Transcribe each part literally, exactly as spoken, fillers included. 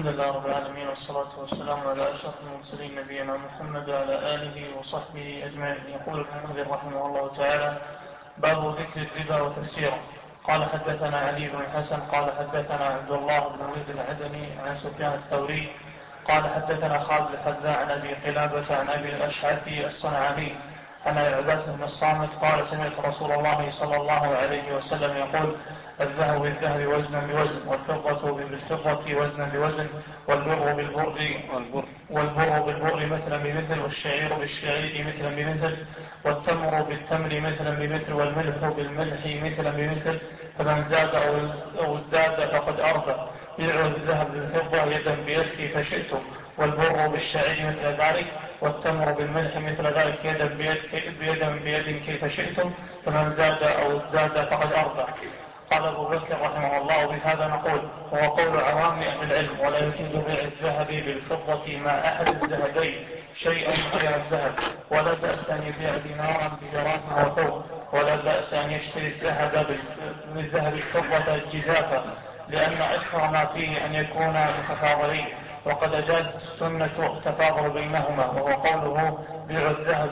الحمد لله رب العالمين، والصلاة والسلام على أشرف المرسلين نبينا محمد وعلى آله وصحبه أجمعين. يقول ابن رحمه الله تعالى: باب ذكر الربا وتفسيره. قال حدثنا علي بن الحسن قال حدثنا عبد الله بن وليد العدني عن سفيان الثوري قال حدثنا خالد الحذاء عن أبي قلابة عن أبي الأشعث الصنعاني عن عبادة بن الصامت قال: سمعت رسول الله صلى الله عليه وسلم يقول: الذهب بالذهب وزنا بوزن، والفضة بالفضة وزنا بوزن، والبر بالبر والبر بالبر مثلا بمثل، والشعير بالشعير مثلا بمثل، والتمر بالتمر مثلا بمثل، والملح بالملح مثلا بمثل، فمن زاد أو ازداد فقد أربى. بيعوا الذهب بالفضة يدا بيد كيف شئتم، والبر بالشعير مثل ذلك، والتمر بالملح مثل ذلك يدا بيد, بيد, بيد كيف شئتم، فمن زاد أو ازداد فقد أربى. قال أبو بكر رحمه الله: بهذا نقول هو قول عوام أهل العلم، ولا يجوز بيع الذهب بالفضة مع أحد الذهبين شيئا غير الذهب، ولا بأس أن يبيع دينارا بدراهم وثوب، ولا بأس أن يشتري الذهب بالذهب الفضة جزافا، لأن أكثر ما فيه أن يكون متفاضلين، وقد أجازت السنة التفاضل بينهما، وهو قوله: بيع الذهب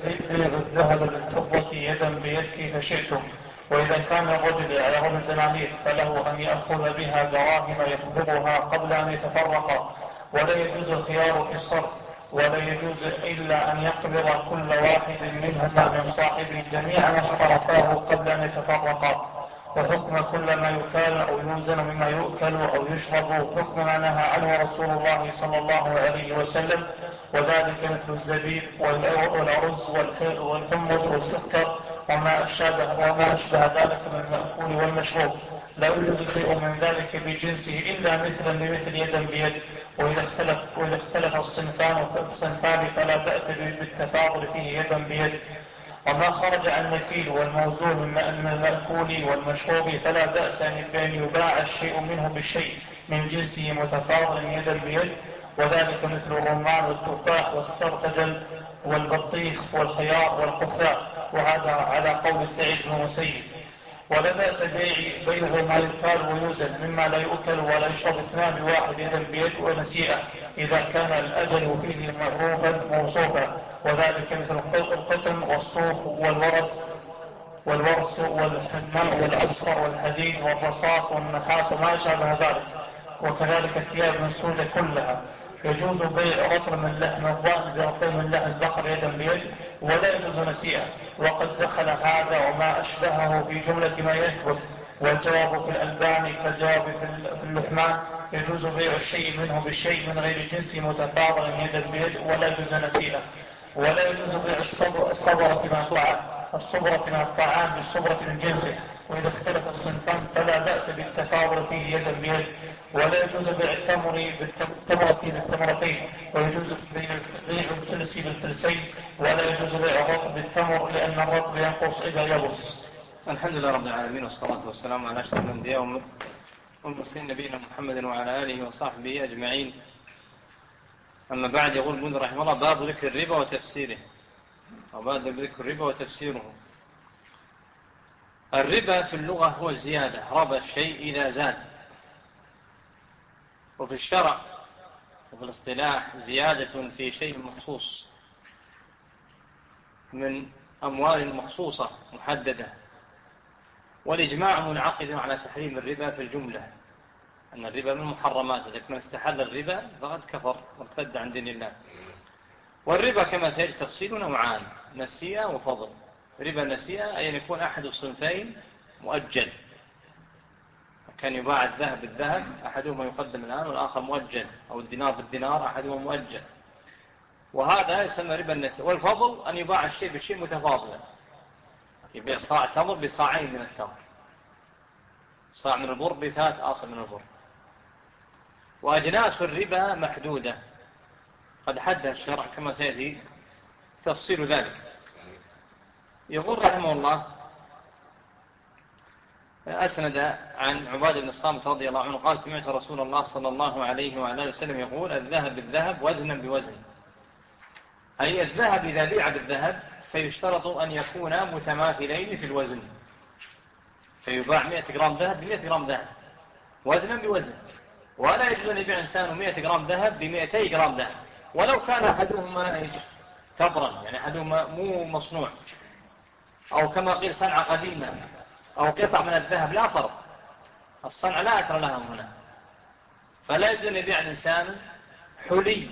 بالفضة يدا بيد كيف شئتم. وإذا كان الرجل يعرض الدنانير فله أن يأخذ بها دراهم يقبضها قبل أن يتفرقا، ولا يجوز الخيار في الصرف، ولا يجوز إلا أن يقبض كل واحد منهما من صاحبه جميع ما اشترطاه قبل أن يتفرقا. وحكم كل ما يكال أو يوزن مما يؤكل أو يشرب حكم ما نهى عنه رسول الله صلى الله عليه وسلم، وذلك مثل الزبيب والأرز والحمص والسكر وما أشبه, وما أشبه ذلك من المأكول والمشروب. لا يوجد شيء من ذلك بجنسه إلا مثلا بمثل يدا بيد. وإذا اختلف, وإذا اختلف الصنفان الصنفان فلا بأس بالتفاضل فيه يدا بيد. وما خرج عن النكيل والموزون من المأكول والمشروب فلا بأس أن يباع الشيء منه بالشيء من جنسه متفاضل يدا بيد، وذلك مثل الرمان والتفاح والسرفجل والبطيخ والخيار والقفاء، وهذا على قول سعيد بن المسيب. ولا بأس بيع بينه ما يقال ويوزن مما لا يؤكل ولا يشرب اثنان بواحد يدا بيد ونسيئة، إذا كان الأجل فيه معروفا موصوفا، وذلك مثل القطن والصوف والورس والورس والحماء والأصفر والحديد والرصاص والنحاس وما شابه ذلك، وكذلك الثياب المنسوجة كلها. يجوز بيع رطل من لحم الضأن برطل من لحم البقر يدا بيد، ولا يجوز نسيئة، وقد دخل هذا وما أشبهه في جملة ما يثبت. والجواب في الألبان كالجواب في اللحمان: يجوز بيع الشيء منه بالشيء من غير جنس متفاضل يدا بيد، ولا يجوز نسيئة. ولا يجوز بيع الصبرة من الطعام الصبرة من الطعام بالصبرة من جنسه، وإذا اختلف الصنفان فلا بأس بالتفاضل فيه يدا بيد. ولا يجوز بيع التمر بالتمرة بالتمرتين، ويجوز بيع الفلس بالفلسين، ولا يجوز بيع الرطب بالتمر لأن الرطب ينقص إذا يبس. الحمد لله رب العالمين، والصلاة والسلام على أشرف الأنبياء والمرسلين نبينا محمد وعلى آله وصحبه أجمعين. أما بعد، يقول ابن رحمه الله: باب ذكر الربا وتفسيره، أو باب ذكر الربا وتفسيره. الربا في اللغة هو الزيادة، ربا الشيء إذا زاد، وفي الشرع وفي الاصطلاح زيادة في شيء مخصوص من أموال مخصوصة محددة. والإجماع منعقد على تحريم الربا في الجملة، أن الربا من محرمات، لكن من استحل الربا فقد كفر وارتد عن دين الله. والربا كما سيأتي تفصيل نوعان: نسيئة وفضل. ربا النسيئة أي أن يكون أحد الصنفين مؤجل، كان يباع الذهب بالذهب أحدهما يقدم الآن والآخر مؤجل، أو الدينار بالدينار أحدهما مؤجل، وهذا يسمى ربا النسيئة. والفضل أن يباع الشيء بالشيء متفاضلا، يبيع صاع تمر بصاعين من التمر، صاع من البر بثلاث آصل من البر. وأجناس الربا محدودة قد حدها الشرع كما سيأتي تفصيل ذلك. يقول رحمه الله: أسند عن عبادة بن الصامت رضي الله عنه قال: سمعت رسول الله صلى الله عليه وعلى وسلم يقول: الذهب بالذهب وزنا بوزن. أي الذهب إذا بيع بالذهب فيشترط أن يكون متماثلين في الوزن، فيباع مئة جرام ذهب بمئة جرام ذهب وزنا بوزن. ولا يجوز أن يبيع إنسان مئة جرام ذهب بمئتي جرام ذهب، ولو كان أحدهما إيش تبرا، يعني أحدهما مو مصنوع، أو كما قيل صنعة قديمة، أو قطع من الذهب، لا فرق، الصنعة لا أثر لها هنا. فلا يجوز أن يبيع الإنسان حلي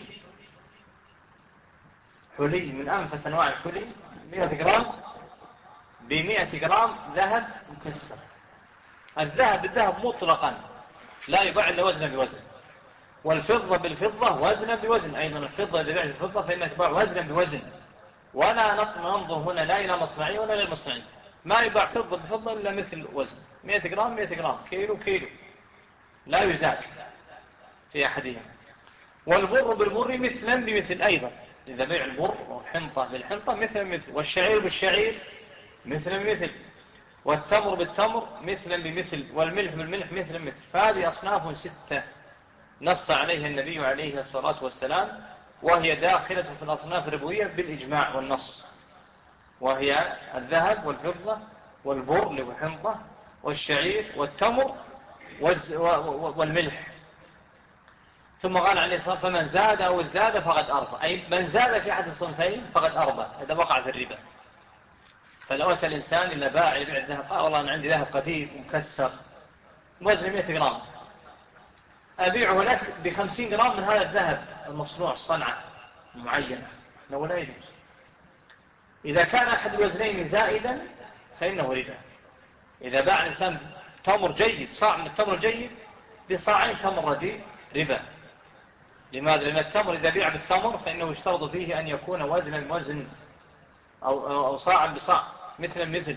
حلي من أنفس أنواع الحلي مئة جرام بمئة جرام ذهب مكسر. الذهب بالذهب مطلقا لا يباع إلا وزنا بوزن، والفضة بالفضة وزنا بوزن أيضا. الفضة إذا بيع الفضة فإنها تباع وزنا بوزن، ولا ننظر هنا لا إلى مصنعي ولا إلى المصنعي. ما يباع فضة بفضة إلا مثل وزن، مئة جرام مئة جرام، كيلو كيلو، لا يزاد في أحدهم. والبر بالبر مثلا بمثل أيضا، إذا بيع البر والحنطة بالحنطة مثلا مثل، والشعير بالشعير مثلا بمثل، والتمر بالتمر مثلا بمثل، والملح بالملح مثلا مثل. فهذه أصناف ستة نص عليها النبي عليه الصلاة والسلام، وهي داخلة في الأصناف الربوية بالإجماع والنص، وهي الذهب والفضة والبر والحنطة والشعير والتمر والملح. ثم قال عليه الصلاة والسلام: فمن زاد أو ازداد فقد أربى، أي من زاد في أحد الصنفين فقد أربى، هذا وقع في الربا. فلو أتى الإنسان إلى باع يبيع الذهب، قال: والله أنا عندي ذهب قديم مكسر وزن مئة جرام، أبيعه لك بخمسين جرام من هذا الذهب المصنوع الصنعة معينة، لو لا يجوز. إذا كان أحد الوزنين زائدا فإنه ربا. إذا باع الإنسان تمر جيد، صاع من التمر الجيد بصاعين تمر رديء، ربا. لماذا؟ لأن التمر إذا بيع بالتمر فإنه يشترط فيه أن يكون وزنا بوزن، أو, أو صاعا بصاع، مثلا مثل.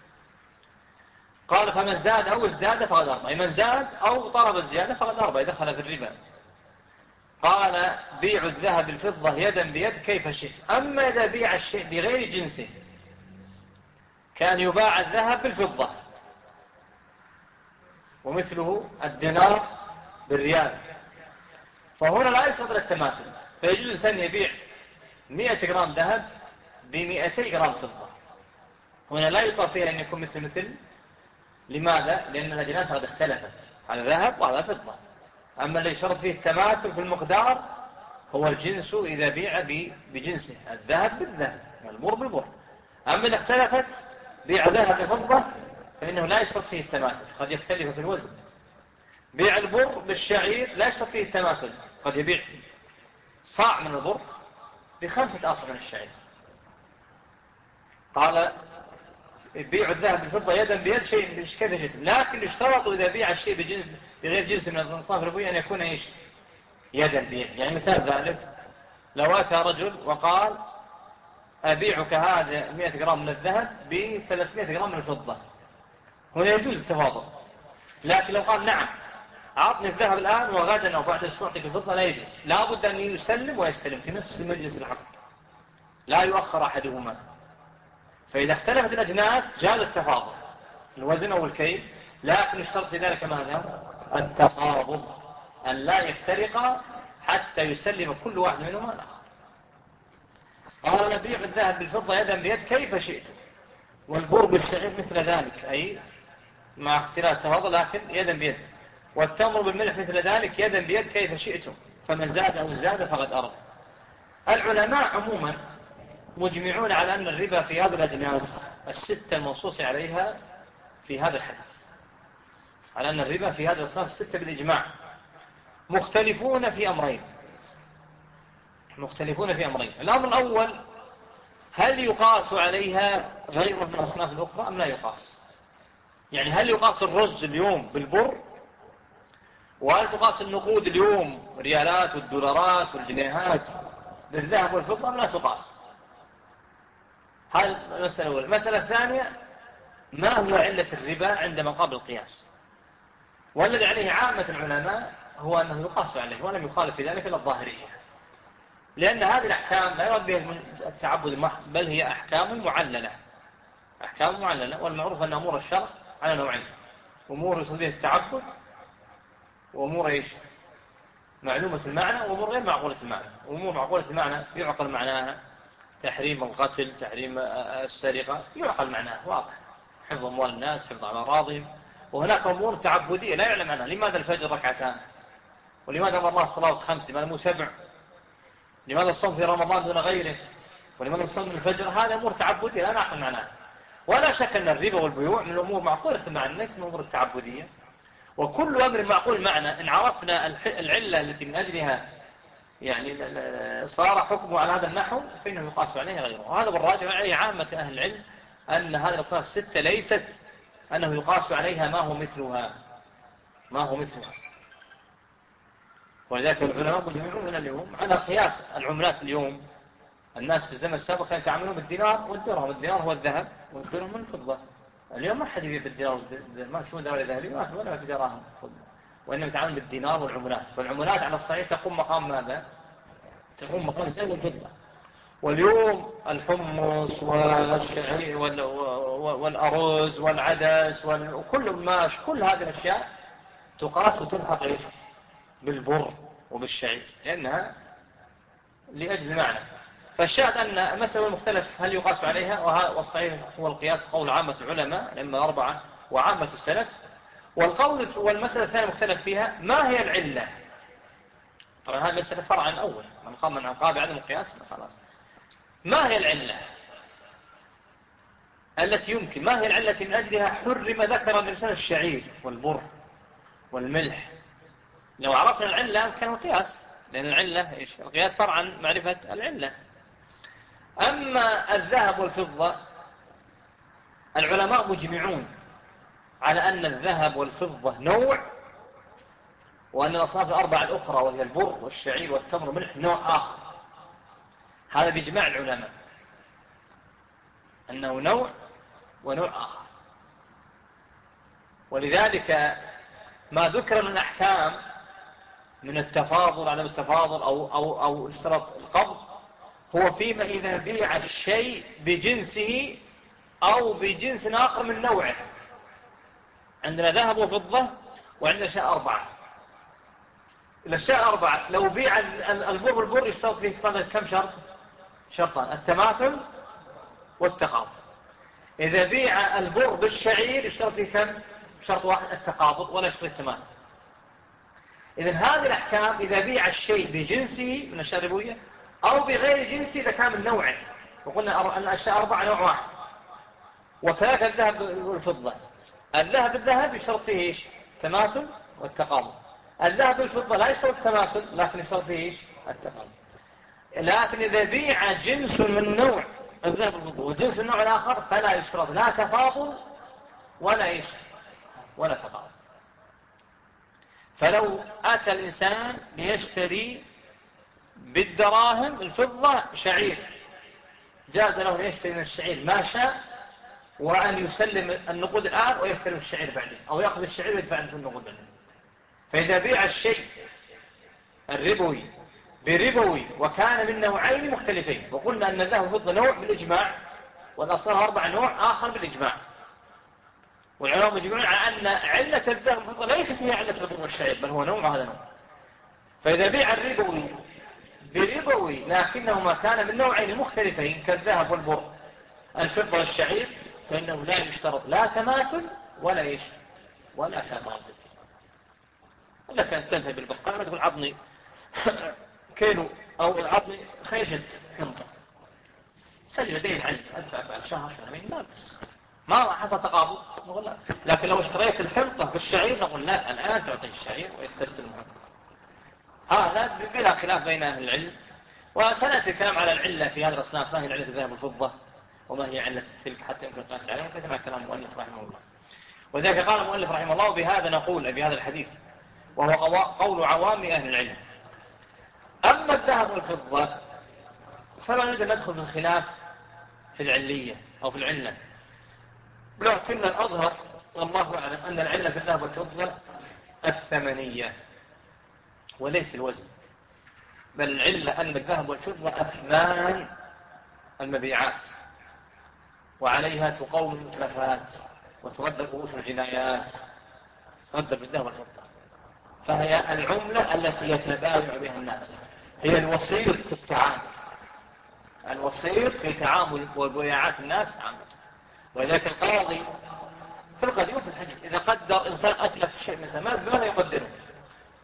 قال: فمن زاد أو ازداد فقد أربى، أي من زاد أو طلب الزيادة فقد أربى، دخل في الربا. قال: بيع الذهب الفضة يدا بيد كيف شئت. أما إذا بيع الشيء بغير جنسه، كان يباع الذهب بالفضة، ومثله الدينار بالريال، فهنا لا يصدر التماثل، فيجوز الإنسان يبيع مئة جرام ذهب بمئتي جرام فضة. هنا لا يطلب فيها أن يكون مثل مثل. لماذا؟ لأن الأجناس قد اختلفت، هذا ذهب وهذا فضة. أما اللي يشرط فيه التماثل في المقدار هو الجنس، إذا بيع بجنسه، الذهب بالذهب والبر بالبر. أما إذا اختلفت بيع ذهب بفضة فإنه لا يشرط فيه التماثل، قد يختلف في الوزن. بيع البر بالشعير لا يشرط فيه التماثل، قد يبيع صاع من البر بخمسة أصع من الشعير. قال: بيع الذهب بالفضة يدا بيد شيء كيف شئت، لكن يشترط إذا بيع الشيء بجنس بغير جنس من الأصناف الربوية أن يكون إيش؟ يدا بيد. يعني مثال ذلك: لو أتى رجل وقال: أبيعك هذا مئة جرام من الذهب بثلاثمئة جرام من الفضة، هنا يجوز التفاضل. لكن لو قال: نعم أعطني الذهب الآن وغدا أو بعد أسبوع أعطيك الفضة، لا يجوز. لا بد أن يسلم ويستلم في نفس مجلس العقد، لا يؤخر أحدهما. فإذا اختلفت الأجناس جاز التفاضل، الوزن أو الكيل، لكن يشترط في ذلك ماذا؟ التقابض، أن لا يفترقا حتى يسلم كل واحد منهما الآخر. قال: بيع الذهب بالفضة يدا بيد كيف شئت، والبر بالشعير مثل ذلك، أي مع اختلاف التفاضل لكن يدا بيد، والتمر بالملح مثل ذلك يدا بيد كيف شئتم، فمن زاد أو زاد فقد أرض. العلماء عموما مجمعون على أن الربا في هذه الأجناس الستة المنصوص عليها في هذا الحديث، على أن الربا في هذه الأصناف الستة بالإجماع. مختلفون في أمرين مختلفون في أمرين الأمر الأول: هل يقاس عليها غيره من الأصناف الأخرى أم لا يقاس؟ يعني هل يقاس الرز اليوم بالبر، وهل تقاس النقود اليوم الريالات والدولارات والجنيهات بالذهب والفضة أم لا تقاس؟ هذه المسألة الأولى. المسألة الثانية: ما هو علة الربا عند مقابل القياس؟ والذي عليه عامة العلماء هو أنه يقاس عليه، ولم يخالف في ذلك إلا الظاهرية، لأن هذه الأحكام لا يرد بها من التعبد المحض، بل هي أحكام معللة أحكام معللة والمعروف أن أمور الشرع على نوعين: أمور يصل بها التعبد، وأمور إيش؟ معلومة المعنى، وأمور غير معقولة المعنى. أمور معقولة المعنى يعقل معناها، تحريم القتل، تحريم السرقة، يعقل معناها واضح، حفظ أموال الناس، حفظ على أراضهم. وهناك أمور تعبدية لا يعلم عنها: لماذا الفجر ركعتان؟ ولماذا أمر الله الصلاة خمس؟ لماذا مو سبع؟ لماذا الصوم في رمضان دون غيره؟ ولماذا الصوم من الفجر؟ هذا أمور تعبدية لا نعقل معناها. ولا شك أن الربا والبيوع من الأمور معقولة معنى، ليس من الأمور التعبدية. وكل أمر معقول معنى إن عرفنا العلة التي من أجلها يعني صار حكمه على هذا النحو فإنه يقاس عليه غيره. وهذا بالراجع عليه عامة أهل العلم أن هذه الأصناف الستة ليست أنه يقاس عليها ما هو مثلها ما هو مثلها ولذلك العلماء مجمعون اليوم على قياس العملات. اليوم الناس في الزمن السابق كانوا يتعاملون بالدينار والدرهم. الدينار هو الذهب والدرهم من الفضة. اليوم ما حد يبيع بالدينار والدرهم، ما شو دولة ذهبية ولا في دراهم فضة، وإنما يتعاملون بالدينار والعملات. فالعملات على الصحيح تقوم مقام ماذا؟ تقوم مقام الذهب والفضة. واليوم الحمص والشعير والأرز والعدس وكل الماش كل هذه الأشياء تقاس وتلحق إيش؟ بالبر وبالشعير لأنها لأجل معنى. فالشاهد أن مسألة المختلف هل يقاس عليها، والصحيح هو القياس قول عامة العلماء لما أربعة وعامة السلف. والقول والمسألة الثانية مختلف فيها ما هي العلة. طبعا هذه مسألة فرع الأول من قام من عقاب عدم القياس خلاص. ما هي العلة التي يمكن ما هي العلة التي من أجلها حرم ذكر الإنسان الشعير والبر والملح؟ لو عرفنا العلة كان القياس، لأن العلة إيش؟ القياس فرع عن معرفة العلة. أما الذهب والفضة العلماء مجمعون على أن الذهب والفضة نوع، وأن الأصناف الأربعة الأخرى وهي البر والشعير والتمر والملح نوع آخر. هذا بإجماع العلماء أنه نوع ونوع آخر. ولذلك ما ذكر من الأحكام من التفاضل على التفاضل أو, أو, أو اشتراط القبض هو فيما إذا بيع الشيء بجنسه أو بجنس آخر من نوعه. عندنا ذهب وفضة وعندنا أشياء أربعة. الأشياء أربعة لو بيع البر والبر يشترط فيه كم شرط؟ شرطان: التماثل والتقابض. إذا بيع البر بالشعير يشترط فيه كم شرط؟ واحد: التقابض، ولا يشترط التماثل. إذن هذه الأحكام إذا بيع الشيء بجنسه من الأشياء الربوية أو بغير جنسه إذا كان من نوعه. وقلنا أن الأشياء أربعة نوع واحد. وكذلك الذهب والفضة. الذهب بالذهب يشترط فيه إيش؟ تماثل والتقابض. الذهب بالفضة لا يشترط التماثل لكن يشترط فيه إيش؟ التقابض. لكن إذا بيع جنس من نوع الذهب والفضة وجنس النوع الآخر فلا يشترط لا تفاضل ولا إيش؟ ولا تقابض. فلو أتى الإنسان ليشتري بالدراهم الفضة شعير جاز له أن يشتري من الشعير ما شاء، وأن يسلم النقود الآن ويستلم الشعير بعدين، أو يأخذ الشعير ويدفع عنه النقود بعدين. فإذا بيع الشيء الربوي بربوي وكان من نوعين مختلفين، وقلنا أن الذهب والفضة نوع بالإجماع والأصناف أربع نوع آخر بالإجماع، والعلماء مجمعون على أن علة الذهب والفضة ليست هي علة البر والشعير بل هو نوع وهذا نوع. فإذا بيع الربوي بربوي لكنهما كان من نوعين مختلفين كالذهب والبر الفضة والشعير فإنه لا يشترط لا تماثل ولا إيش ولا تماثل. لك أن تنتهي بالبقالة تقول عضني كيلو أو عضني خيشة حنطة سجل دين عجز أدفع بعد شهر شهرين لا بس ما حصل تقابض نقول لا. لكن لو اشتريت الحنطة بالشعير نقول لا الآن تعطي الشعير ويستلزم المحنطة. هذا بلا خلاف بين أهل العلم. وسنأتي الكلام على العلة في هذه الأصناف، ما هي العلة الذهب والفضة وما هي علة تلك حتى يمكن القياس عليها، كما كلام المؤلف رحمه الله. وذلك قال المؤلف رحمه الله بهذا نقول بهذا الحديث وهو قول عوام أهل العلم. أما الذهب والفضة فلا نريد أن ندخل في الخلاف في العلية أو في العلة، لكن الأظهر والله أعلم أن العلة في الذهب والفضة الثمنية وليس الوزن، بل العلة أن الذهب والفضة أثمان المبيعات وعليها تقوم المتلفات وترد رؤوس الجنايات ترد بالذهب والفضة، فهي العملة التي يتبايع بها الناس، هي الوسيط في التعامل الوسيط في تعامل وبيعات الناس عامة. ولذلك القاضي في القديم وفي الحديث إذا قدر إنسان أتلف شيء مثلا ماذا يقدره؟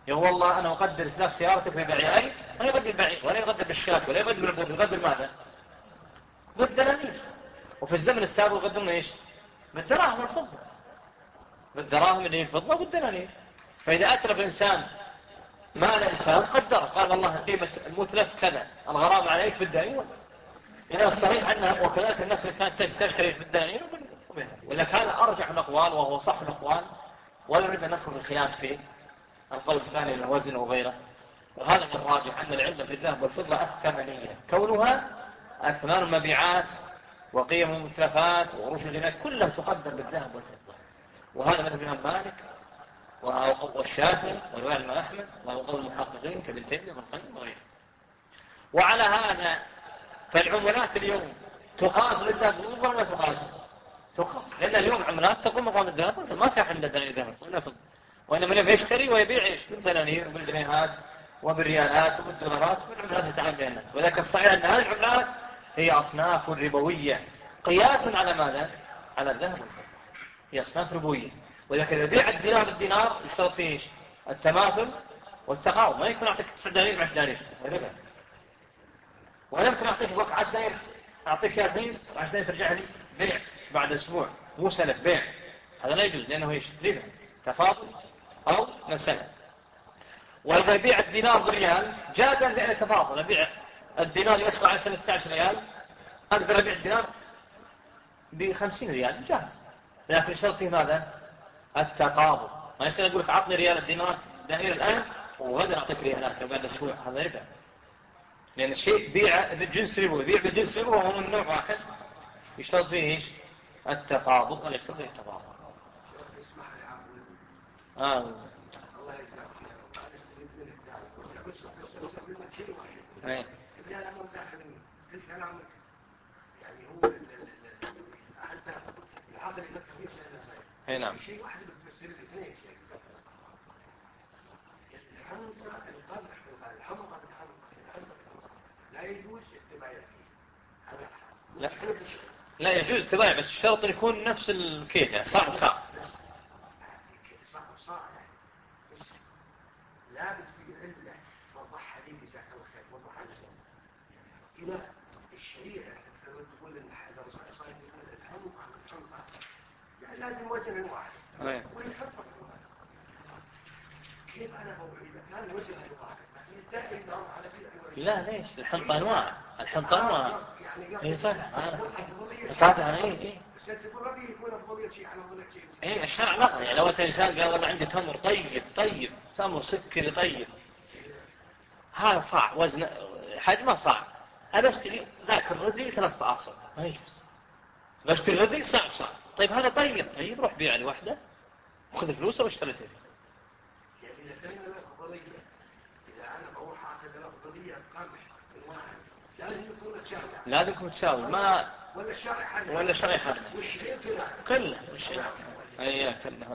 يقول والله أنا أقدر إتلاف سيارتك ببيعي، ولا يقدر بعير، ولا يقدر بالشاة، ولا يقدر بالبوذ، يقدر ماذا؟ بالدنانير. وفي الزمن السابق يقدمون إيش؟ بالدراهم والفضة، بالدراهم اللي هي الفضة والدنانير. فإذا أتلف إنسان مال إنسان قدر، قال والله قيمة المتلف كذا، الغرامة عليك بالدنانير. إذا الصحيح أنها وكذلك الناس كانت تشتري بالدنانير، وإذا كان أرجح الأقوال وهو صح الأقوال، ولا نريد أن ندخل الخلاف فيه، القول الثاني الوزن وغيره. وهذا من الراجح أن العلة في الذهب والفضة الثمنية، كونها أثمان المبيعات وقيم المتلفات ورشد الجنات كلها تقدر بالذهب والفضة. وهذا مثل الإمام مالك والشافعي ورواية الإمام أحمد وقول المحققين كابن تيمية وابن القيم وغيره. وعلى هذا فالعملات اليوم تقاس بالذهب والفضة ولا تقاس؟ تقاس، لأن اليوم عملات تقوم مقام الذهب والفضة، ما في أحد دنانير ذهب ولا فضة، وإنما اليوم يشتري ويبيع إيش؟ بالدنانير وبالجنيهات وبالريالات وبالدولارات والعملات يتعامل بها الناس. وذلك الصحيح أن هذه العملات هي أصناف ربوية قياسا على ماذا؟ على الذهب والفضة، هي أصناف ربوية. وذلك إذا بيع الدينار بالدينار يشترط فيه إيش؟ التماثل والتقاوم. ما يكون أعطيك تسع دنانير مع عشر دنانير ربا، ولا يمكن أعطيك وقت عشر دنانير أعطيك يا اثنين عشر دنانير ترجع لي بيع بعد أسبوع، مو سلف بيع، هذا لا يجوز لأنه إيش؟ ربا، تفاضل أو مسألة. وإذا يبيع الدينار بالريال جازا لأنه تفاضل، أبيع الدينار يسوى على ثلاثة عشر ريال، أقدر أبيع الدينار بخمسين ريال، جاز، لكن الشرط فيه ماذا؟ التقابض. ما يصير أقول لك عطني ريال الدينار دنانير الآن وغدا أعطيك ريالات لو بعد أسبوع، هذا ربا، لأن الشيء بيع بالجنس ربو، يبيع بالجنس ربو وهو من نوع واحد، يشترط فيه إيش؟ التقابض ولا يشترط فيه التقابض. آه. الله يجزاك خير. وبعد استفيد من الدعوة بس بس بس منك شيء واحد. ايه. اللي انا مو داخل قلت كلامك يعني هو حتى العقل يفكر فيه سنة زي. نعم. شيء واحد بتفسر لي اثنين شيء. الحمقى القدح الحمقى بالحمقى الحمقى لا يجوز التبايع فيه. لا لا يجوز التبايع، بس الشرط يكون نفس الكيل يعني صعب صعب. صعب صعب بس لابد في علة وضحها لي جزاك الله خير، وضحها لي هنا الشريعة تقول ان الرسول صلى الله عليه وسلم يقول الحمقى والحمقى يعني لازم وزن واحد والحمقى كيف انا هو اذا كان وزن واحد دائما يدور على كذا. لا ليش الحنطة انواع، الحنطة انواع يعني اي صح قصدي انا اي اي بس تقول ما بيكون افضليه شيء على افضليه شيء. اي الشرع نقل، يعني لو انت انسان قال والله عندي تمر طيب طيب تمر سكري طيب، هذا صعب وزن حجمه صعب، انا اشتري ذاك الردي ثلاث اعصر ما يجوز، بشتري الردي صعب صعب. طيب هذا طيب طيب روح بيع لي واحده وخذ فلوسه واشتريته. يعني اذا كان له افضليه، اذا انا بروح اخذ له افضليه قمح من واحد لازم يكون متساوي، لازم يكون متساوي ما ولا الشرع حرم ولا الشرع حرم والشيء كله كله والشيء اي كله.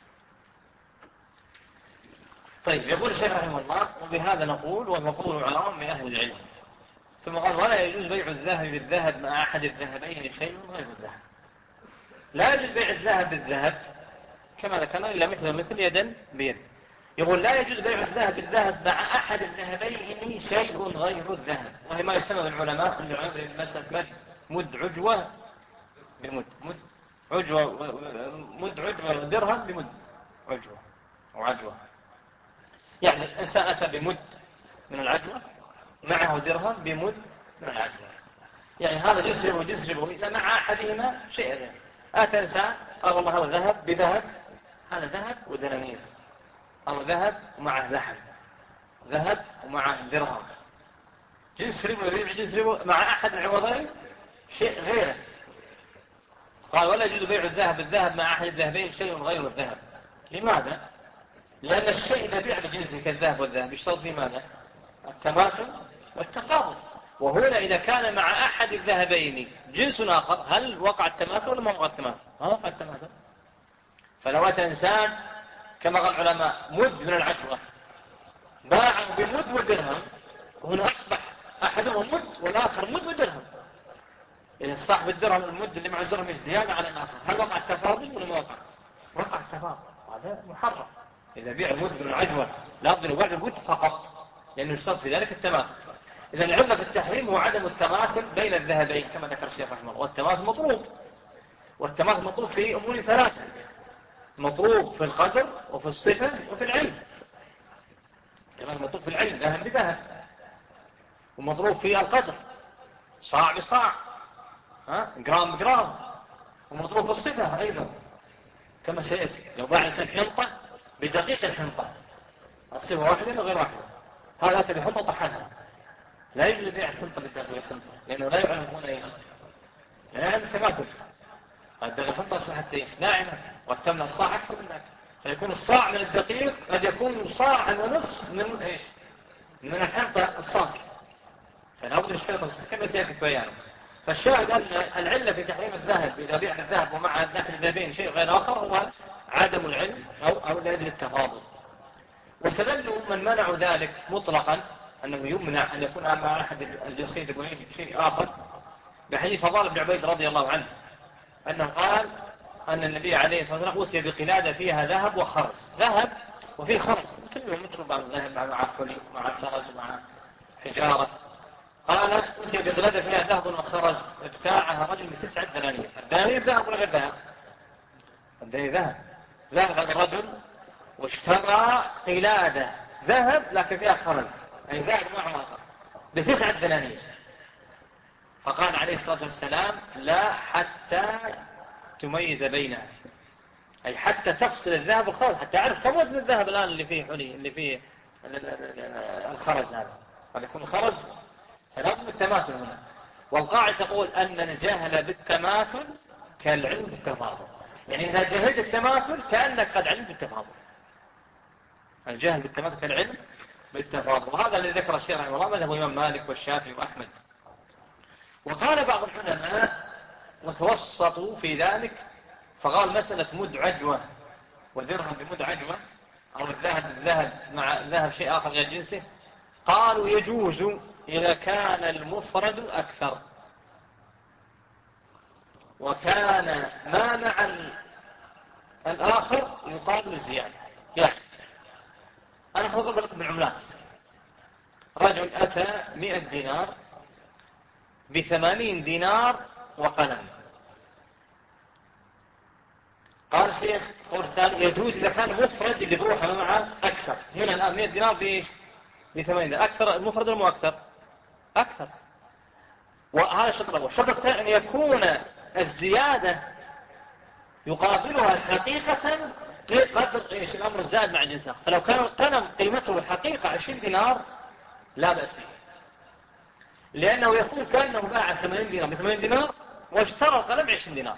طيب يقول الشيخ رحمه الله وبهذا نقول ومقول عام من اهل العلم. ثم قال ولا يجوز بيع الذهب بالذهب مع احد الذهبين شيء غير الذهب. لا يجوز بيع الذهب بالذهب كما ذكرنا الا مثل مثل يدا بيد. يقول لا يجوز بيع الذهب بالذهب مع أحد الذهبين شيء غير الذهب، وهي ما يسمى بالعلماء في مسألة مد مد عجوة بمد مد عجوة مد عجوة درهم بمد عجوة وعجوة، يعني الإنسان أتى بمد من العجوة معه درهم بمد من العجوة، يعني هذا جزء ربوي جزء ربوي. إذا مع أحدهما شيء غير أتى إنسان قال والله هذا ذهب بذهب، هذا ذهب ودنانير، أو ذهب ومعه لحم، ذهب ومعه درهم، جنس ربو يبيع جنس ربو مع أحد العوضين شيء غيره. قال ولا يجوز بيع الذهب بالذهب مع أحد الذهبين شيء غير الذهب. لماذا؟ لأن الشيء إذا بيع بجنسه كالذهب والذهب يشترط فيه ماذا؟ التماثل والتقابض. وهنا إذا كان مع أحد الذهبين جنس آخر هل وقع التماثل ولا ما وقع التماثل؟ ما وقع التماثل. فلو أتى إنسان كما قال العلماء مد من العجوة باعه بمد ودرهم، وهنا أصبح أحدهم مد والآخر مد ودرهم، إذا صاحب الدرهم المد اللي مع الدرهم زيادة على الآخر هل وقع التفاضل ولا ما وقع؟ وقع التفاضل، هذا محرم. إذا بيع المد من العجوة لا بد أن يباع المد فقط، لأنه يشترط في ذلك التماثل. إذا العلة في التحريم هو عدم التماثل بين الذهبين كما ذكر الشيخ رحمه الله. والتماثل مطلوب، والتماثل مطلوب في أمور ثلاثة: مطلوب في القدر وفي الصفة وفي العلم. التماثل مطلوب في العلم ذهب بذهب، ومطلوب في القدر صاع بصاع، ها جرام بجرام، ومطلوب في الصفة أيضا كما سيأتي. لو باع الإنسان حنطة بدقيق الحنطة الصفة واحدة وغير واحدة، هذا أتى بحنطة طحنها، لا يجوز بيع الحنطة بالدقيق الحنطة، لأنه لا يعلم هنا إيش، لا يعلم التماثل. الدقيق الحنطة أصبحت إيش ناعمة، والتمنى الصاع أكثر من ذلك، فيكون الصاع من الدقيق قد يكون صاعا ونصف من إيش، من الحنطة الصافي، فلا بد الشرط كما سيأتي بيانه. فالشاهد أن العلة في تحريم الذهب إذا بيع الذهب ومع داخل الذهبين شيء غير آخر هو عدم العلم أو أو لأجل التفاضل. واستدلوا من منعوا ذلك مطلقا أنه يمنع أن يكون مع أحد الجنسين يبغين شيء آخر بحديث فضال بن عبيد رضي الله عنه أنه قال أن النبي عليه الصلاة والسلام أوتي بقلادة فيها ذهب وخرز، ذهب وفيه خرز مثل بعض الذهب مع حلي مع خرز مع حجارة. قال أوتي بقلادة فيها ذهب وخرز ابتاعها رجل بتسعة دنانير. الدنانير ذهب ولا غير ذهب؟ الدنانير ذهب. ذهب الرجل واشترى قلادة ذهب لكن فيها خرز، أي ذهب معه آخر بتسعة دنانير. فقال عليه الصلاة والسلام لا حتى تميز بينها، أي حتى تفصل الذهب والخرز، حتى تعرف كم وزن الذهب الآن اللي فيه حلي اللي فيه الخرز هذا، قد يكون الخرز فلا بد التماثل هنا. والقاعدة تقول أن الجهل بالتماثل كالعلم بالتفاضل، يعني إذا جهلت التماثل كأنك قد علمت بالتفاضل. الجهل بالتماثل كالعلم بالتفاضل، وهذا الذي ذكر الشيخ رحمه الله مذهب الإمام مالك والشافعي وأحمد. وقال بعض العلماء وتوسطوا في ذلك فقال مسألة مد عجوة ودرهم بمد عجوة أو الذهب الذهب مع ذهب شيء آخر غير جنسه، قالوا يجوز إذا كان المفرد أكثر وكان ما مع الآخر يقابل الزيادة. يعني أنا أضرب لكم بالعملات، رجل أتى مئة دينار بثمانين دينار وقلم. قال الشيخ قول الثاني يجوز إذا كان مفرد اللي بروحه معه أكثر. هنا الآن مئة دينار بثمانين دينار أكثر المفرد ولا مو أكثر؟ أكثر. وهذا الشرط الأول. الشرط الثاني أن يكون الزيادة يقابلها حقيقة قدر إيش الأمر الزائد مع الجنس. فلو كان القلم قيمته الحقيقة عشرين دينار لا بأس به، لأنه يكون كأنه باع ثمانين دينار بثمانين دينار واشترى القلم عشرين دينار.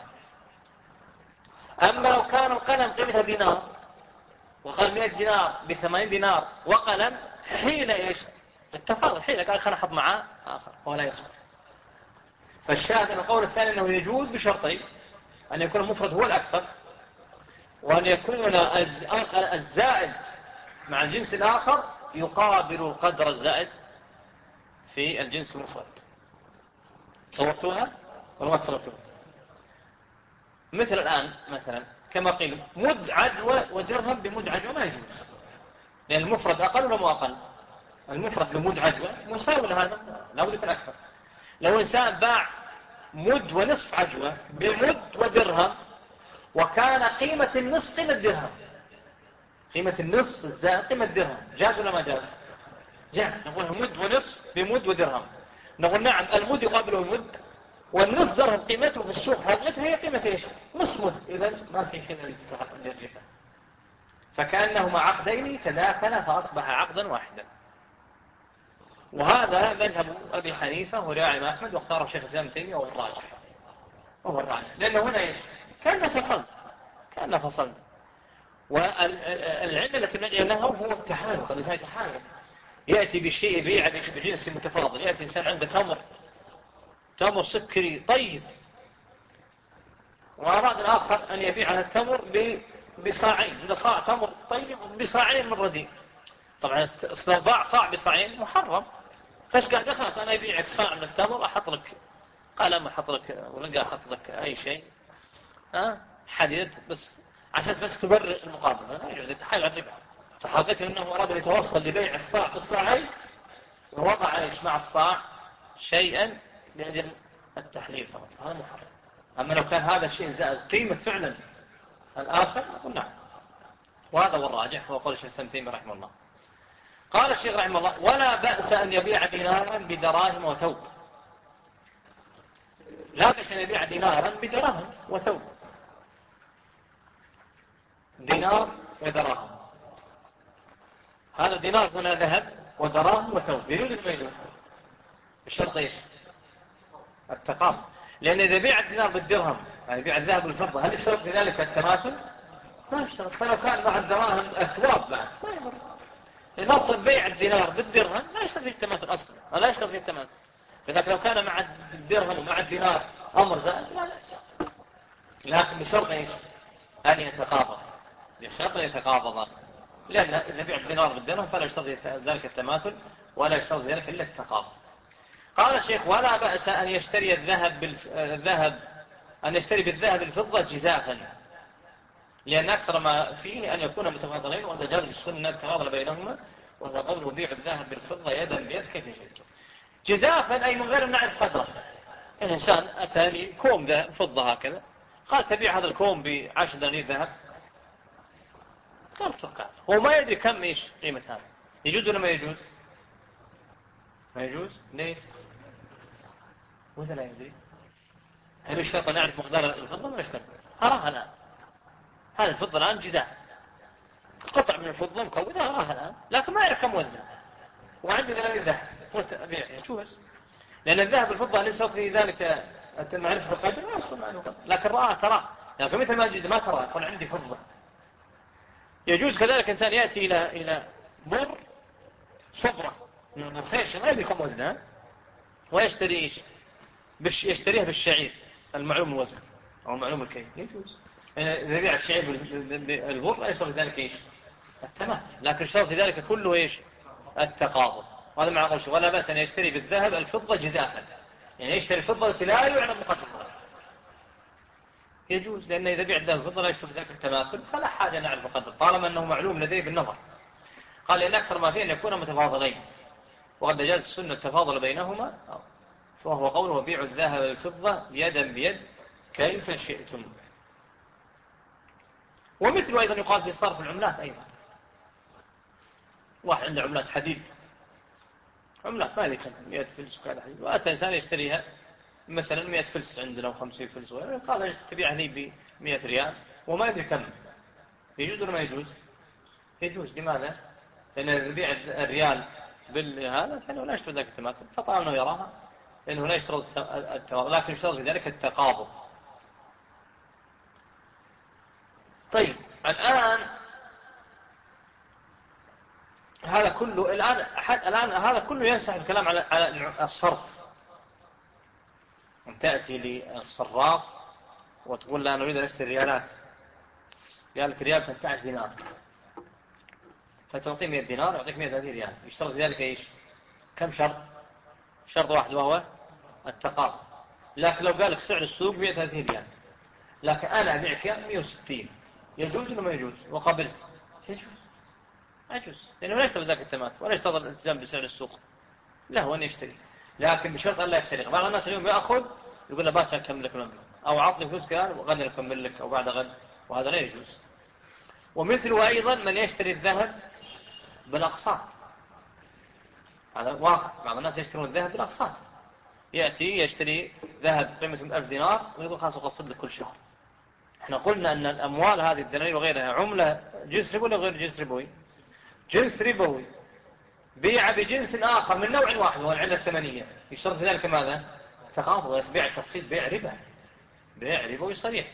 أما لو كان القلم قيمته دينار وقال مئة دينار بثمانين دينار وقلم، حين إيش التفاضل، حين قال خلنا نحط معاه آخر ولا يصبر. فالشاهد أن القول الثاني أنه يجوز بشرطين: أن يكون المفرد هو الأكثر، وأن يكون الزائد مع الجنس الآخر يقابل القدر الزائد في الجنس المفرد. صورتوها ولا ما تصورتوها؟ مثل الآن مثلا كما قيل مد عجوة ودرهم بمد عجوة ما يجوز، لأن المفرد أقل ولا مو أقل؟ المفرد بمد عجوة مساوي لهذا، لا بد يكون أكثر. لو إنسان باع مد ونصف عجوة بمد ودرهم وكان قيمة النصف قيمة درهم، قيمة النصف الزائد قيمة درهم، جاز ولا ما جاز؟ جاز. نقول مد ونصف بمد ودرهم، نقول نعم المد يقابله المد، والنصف درهم قيمته في السوق حقيقتها هي قيمة ايش؟ نصف مد، إذا ما في حين للربا. فكأنهما عقدين تداخلا فأصبح عقدا واحدا. وهذا مذهب أبي حنيفة ورواية الإمام أحمد واختاره الشيخ الإسلام ابن تيمية وهو الراجح، وهو الراجح لأنه هنا ايش؟ كأنه فصل كأنه فصل. والعلة التي نجي لها هو التحالف. الإنسان يتحالف، يأتي بشيء يبيع بجنس متفاضل. يأتي إنسان عنده تمر تمر سكري طيب، وأراد الآخر أن يبيع على التمر بصاعين، عنده صاع تمر طيب بصاعين من رديء. طبعا استرضاع صاع بصاعين محرم، فايش قال دخلت أنا يبيعك صاع من التمر أحط لك قلم أحط لك ولقى أحط لك أي شيء ها حديد بس عشان بس تبرر المقابلة. لا يجوز، يتحايل على الربا. فحقيقة أنه أراد أن يتوصل لبيع الصاع بالصاعين ووضع إيش مع الصاع شيئا لأجل التحليل فقط، هذا محرم. أما لو كان هذا الشيء زائد قيمة فعلا الآخر نقول نعم، وهذا هو الراجح، هو قول الشيخ الإسلام ابن تيمية رحمه الله. قال الشيخ رحمه الله: ولا بأس أن يبيع دينارا بدراهم وثوب. لا بأس أن يبيع دينارا بدراهم وثوب، دينار ودراهم. هذا دينار هنا ذهب ودراهم وثوب، يجوز ولا ما يجوز؟ بالشرط ايش؟ التقابل. لأن إذا بيع الدينار بالدرهم يعني بيع الذهب والفضة، هل يشترط في ذلك التماثل؟ ما يشترط. فلو كان مع الدراهم أكواب بعد ما يمر. نص بيع الدينار بالدرهم لا يشترط فيه التماثل أصلا، ولا يشترط فيه التماثل. لذلك لو كان مع الدرهم ومع الدينار أمر زائد لا لا، لكن بشرط ايش؟ أن يتقابض، بشرط أن يتقابض. لأن إذا بيع الدينار بالدرهم فلا يشترط ذلك التماثل ولا يشترط ذلك إلا التقابض. قال الشيخ: ولا بأس أن يشتري الذهب بالذهب أن يشتري بالذهب الفضة جزافا، لأن أكثر ما فيه أن يكون متفاضلين، وهذا جاز السنة التفاضل بينهما، وهذا قول بيع الذهب بالفضة يدا بيد كيف يشتري جزافا، أي من غير أن نعرف قدره. الإنسان أتاني كوم فضة هكذا، قال تبيع هذا الكوم بعشر دنانير ذهب، قال توقع، هو ما يدري كم إيش قيمة هذا، يجوز ولا ما يجوز؟ ما يجوز. ليش؟ وإذا لا يدري هل الشرط أن نعرف مقدار الفضة ولا يشترط؟ أراها الآن، هذا الفضة الآن جزاء، قطع من الفضة مكودة، أراها الآن، لكن ما يعرف كم وزنها، وعندي دنانير ذهب قلت أبيع، يجوز. لأن الذهب الفضة اللي يصير في ذلك معرفة القدر لا يصير معرفة القدر، لكن رآه تراه، لكن مثل ما الجزء ما تراه يكون عندي فضة. يجوز كذلك إنسان يأتي إلى إلى بر صبرة من الخيش ما يدري كم وزنها، ويشتري إيش؟ بش يشتريها بالشعير المعلوم الوزن أو معلوم الكيل، يجوز. إذا بيع الشعير بالبر لا يشترط ذلك إيش؟ التماثل، لكن يشترط في ذلك كله إيش؟ التقابض. وهذا مع قوله: ولا بأس أن يشتري بالذهب الفضة جزافا، يعني يشتري الفضة التي لا يعلم قدرها، يجوز. لأن إذا بيع الذهب الفضة لا يشترط ذلك التماثل، فلا حاجة نعرف قدر طالما أنه معلوم لديه بالنظر. قال: لأن أكثر ما فيه أن يكون متفاضلين، وقد جاز السنة التفاضل بينهما، فهو قوله: وبيعوا الذهب والفضة يدا بيد كيف شئتم. ومثل أيضا يقال في صرف العملات أيضا، واحد عنده عملات حديد، عملات ما ذكر مئة فلس وكذا حديد، وأتى إنسان يشتريها مثلا مئة فلس عندنا وخمسين فلس، قال تبيع لي بمئة ريال وما يدري كم، يجوز ولا ما يجوز؟ يجوز. لماذا؟ لأن يبيع الريال بالهذا فإنه لا يشترط ذلك التماثل، فطالما أنه يراها لأنه لا يشترط التماثل، لكن يشترط في ذلك التقابض. طيب الآن هذا كله الآن الآن هذا كله ينسح الكلام على على الصرف. أن تأتي للصراف وتقول لا نريد أن نشتري ريالات، ريالك ريال ستة عشر دينار، فتعطيه مئة دينار يعطيك مئة وثلاثين ريال، يشترط ذلك إيش؟ كم شرط؟ شرط واحد وهو التقابض. لكن لو قال لك سعر السوق مئة وثلاثين ريال، لكن أنا أبيعك مئة وستين، يجوز ولا ما يجوز؟ وقبلت، يجوز. يجوز لأنه لا يشترط ذلك التماثل ولا يشترط الالتزام بسعر السوق، لا هو أن يشتري، لكن بشرط أن لا يفترق. بعض الناس اليوم يأخذ يقول له بات أكمل لك المبلغ، أو عطني فلوس كذا وغدا أكمل لك، أو بعد غد، وهذا لا يجوز. ومثله أيضا من يشتري الذهب بالأقساط، هذا واقع. بعض الناس يشترون الذهب بالأقساط، يأتي يشتري ذهب قيمته ألف دينار ويقول خلاص أقسط لك كل شهر. احنا قلنا أن الأموال هذه الدنانير وغيرها عملة جنس ربوي ولا غير جنس ربوي؟ جنس ربوي، بيع بجنس آخر من نوع واحد وهو العلة الثمنية، يشترط في ذلك ماذا؟ تخافض، بيع تقسيط، بيع ربا، بيع ربوي صريح.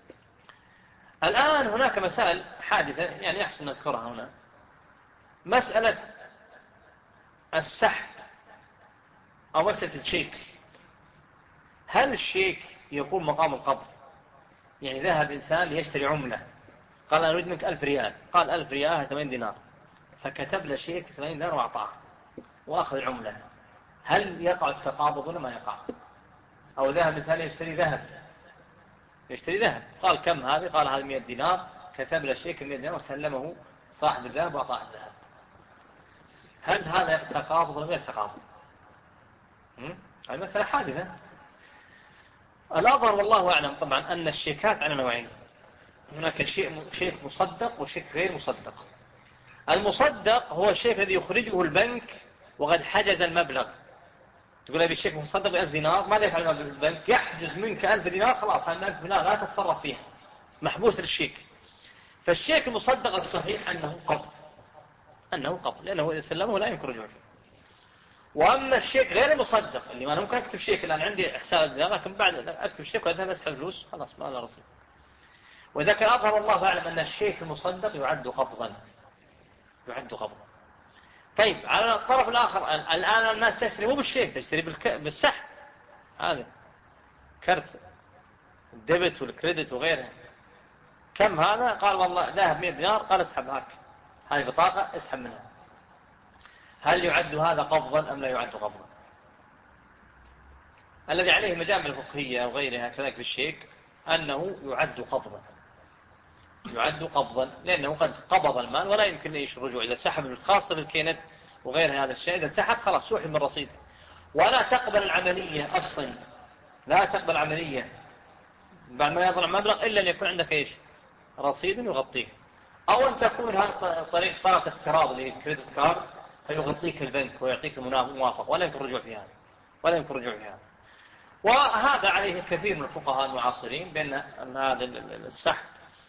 الآن هناك مسائل حادثة يعني يحسن نذكرها هنا، مسألة السحب أو مسألة الشيك. هل الشيك يقوم مقام القبض؟ يعني ذهب إنسان ليشتري عملة، قال أنا أريد منك ألف ريال، قال ألف ريال ثمانين دينار، فكتب له شيك ثمانين دينار وأعطاه وأخذ العملة، هل يقع التقابض ولا ما يقع؟ أو ذهب إنسان يشتري ذهب، يشتري ذهب، قال كم هذه؟ قال هذه مئة دينار، كتب له شيك مئة دينار وسلمه صاحب الذهب وأعطاه الذهب، هل هذا تقابض ولا غير تقابض؟ المسألة حادثة. الأظهر والله أعلم طبعا أن الشيكات على نوعين، هناك شيء شيك مصدق وشيك غير مصدق. المصدق هو الشيك الذي يخرجه البنك وقد حجز المبلغ. تقول أبي الشيك مصدق بألف دينار، ماذا يفعل البنك؟ يحجز منك ألف دينار، خلاص هذا ألف دينار لا تتصرف فيها، محبوس للشيك. فالشيك المصدق الصحيح أنه قبض، أنه قبض لأنه إذا سلمه لا يمكن رجوعه. وأما الشيك غير المصدق اللي أنا ممكن أكتب شيك الآن عندي حساب، لكن بعد أكتب شيك وأذهب أسحب فلوس خلاص ما له رصيد. وإذا كان أظهر الله أعلم أن الشيك المصدق يعد قبضا، يعد قبضا. طيب على الطرف الآخر الآن الناس تشتري مو بالشيك، تشتري بالك... بالسحب، هذا كرت الديبت والكريدت وغيرها. كم هذا؟ قال والله ذهب مئة دينار، قال اسحب هاك هذه بطاقة اسحب منها. هل يعد هذا قبضا أم لا يعد قبضا؟ الذي عليه مجامع الفقهية وغيرها كذلك في الشيك أنه يعد قبضا، يعد قبضا لأنه قد قبض المال ولا يمكن أيش الرجوع. إذا سحب الخاصة بالكينت وغيرها هذا الشيء، إذا سحب خلاص سوحب من الرصيد. ولا تقبل العملية أصلا، لا تقبل عملية بعد ما يطلع مبلغ إلا أن يكون عندك إيش رصيد يغطيه، أو أن تكون هذا طريق طرق اقتراض اللي هي كريدت كارد فيغطيك البنك ويعطيك الموافق، ولا يمكن الرجوع فيها، ولا يمكن الرجوع فيها. وهذا عليه كثير من الفقهاء المعاصرين بأن هذا السحب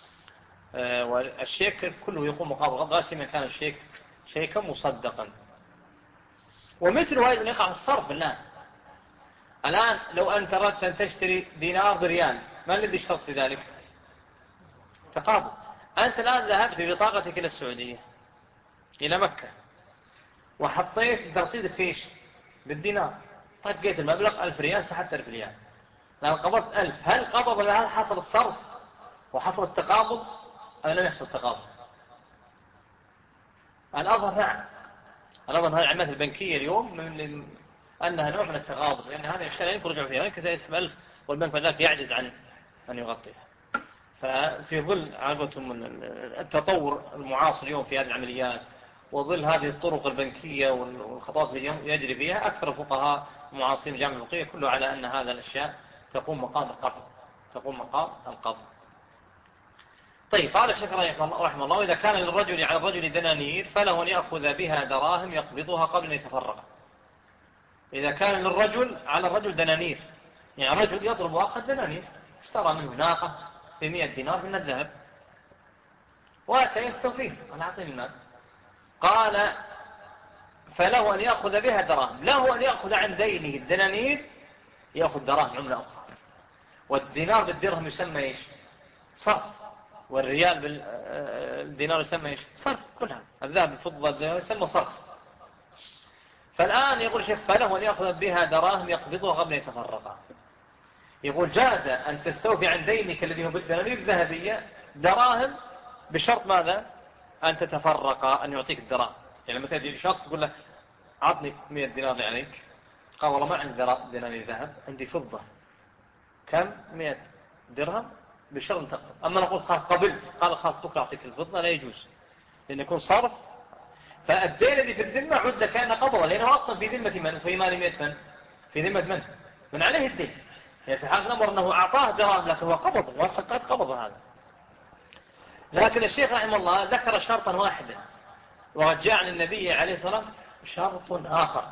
والشيك كله يقوم مقابل غض، غاسما كان الشيك شيكا مصدقا. ومثل أيضا يقع الصرف الآن. الآن لو أنت أردت أن تشتري دينار بريال، ما الذي اشترط في ذلك؟ تقابض. أنت الآن ذهبت ببطاقتك إلى السعودية إلى مكة وحطيت رصيدك فيش بالدينار، طقيت المبلغ ألف ريال، سحبت ألف ريال، لو قبضت ألف، هل قبض ولا هل حصل الصرف وحصل التقابض أو لم يحصل التقابض؟ الأظهر نعم، الأظهر هذه العمليات البنكية اليوم من أنها نوع من التقابض، لأن هذه الأشياء لا يمكن رجوع فيها، وإنك يسحب ألف والبنك بعد ذلك يعجز عن أن يغطيها. ففي ظل عقبتهم التطور المعاصر اليوم في هذه العمليات وظل هذه الطرق البنكية والخطوات اللي يجري فيها، أكثر الفقهاء المعاصرين الجامعة الفقهية كله على أن هذا الأشياء تقوم مقام القبض، تقوم مقام القبض. طيب قال الشيخ رحمه الله: وإذا كان للرجل على الرجل دنانير فله أن يأخذ بها دراهم يقبضها قبل أن يتفرق. إذا كان للرجل على الرجل دنانير، يعني رجل يطلب وأخذ دنانير، اشترى منه ناقة بمئة دينار من الذهب وأتى يستوفيه أنا أعطيني المال، قال فله أن يأخذ بها دراهم، له أن يأخذ عن دينه الدنانير يأخذ دراهم عملة أخرى. والدينار بالدرهم يسمى إيش؟ صرف، والريال بالدينار يسمى إيش؟ صرف. كلها الذهب بالفضة يسمى صرف. فالآن يقول الشيخ فله أن يأخذ بها دراهم يقبضها قبل أن يتفرقا. يقول جاز أن تستوفي عن دينك الذي هو بالدنانير الذهبية دراهم بشرط ماذا؟ أن تتفرقا، أن يعطيك الدراهم. يعني لما تأتي لشخص تقول له عطني مئة دينار عليك، قال والله ما عندي دنانير ذهب، عندي فضة. كم؟ مئة درهم بشرط تقبض. أما نقول خلاص قبلت، قال خلاص بكرة أعطيك الفضة، لا يجوز، لأن يكون صرف. فالدين الذي في الذمة عد كأنه قبضة، لأنه أصلا في ذمة من؟ في مال مئة من؟ في ذمة من؟ من عليه الدين. يعني في حال الأمر أنه أعطاه دراهم لكن هو قبض، وأصلا قد قبض هذا. لكن الشيخ رحمه الله ذكر شرطا واحدا، وقد جاء عن النبي عليه الصلاة والسلام شرط آخر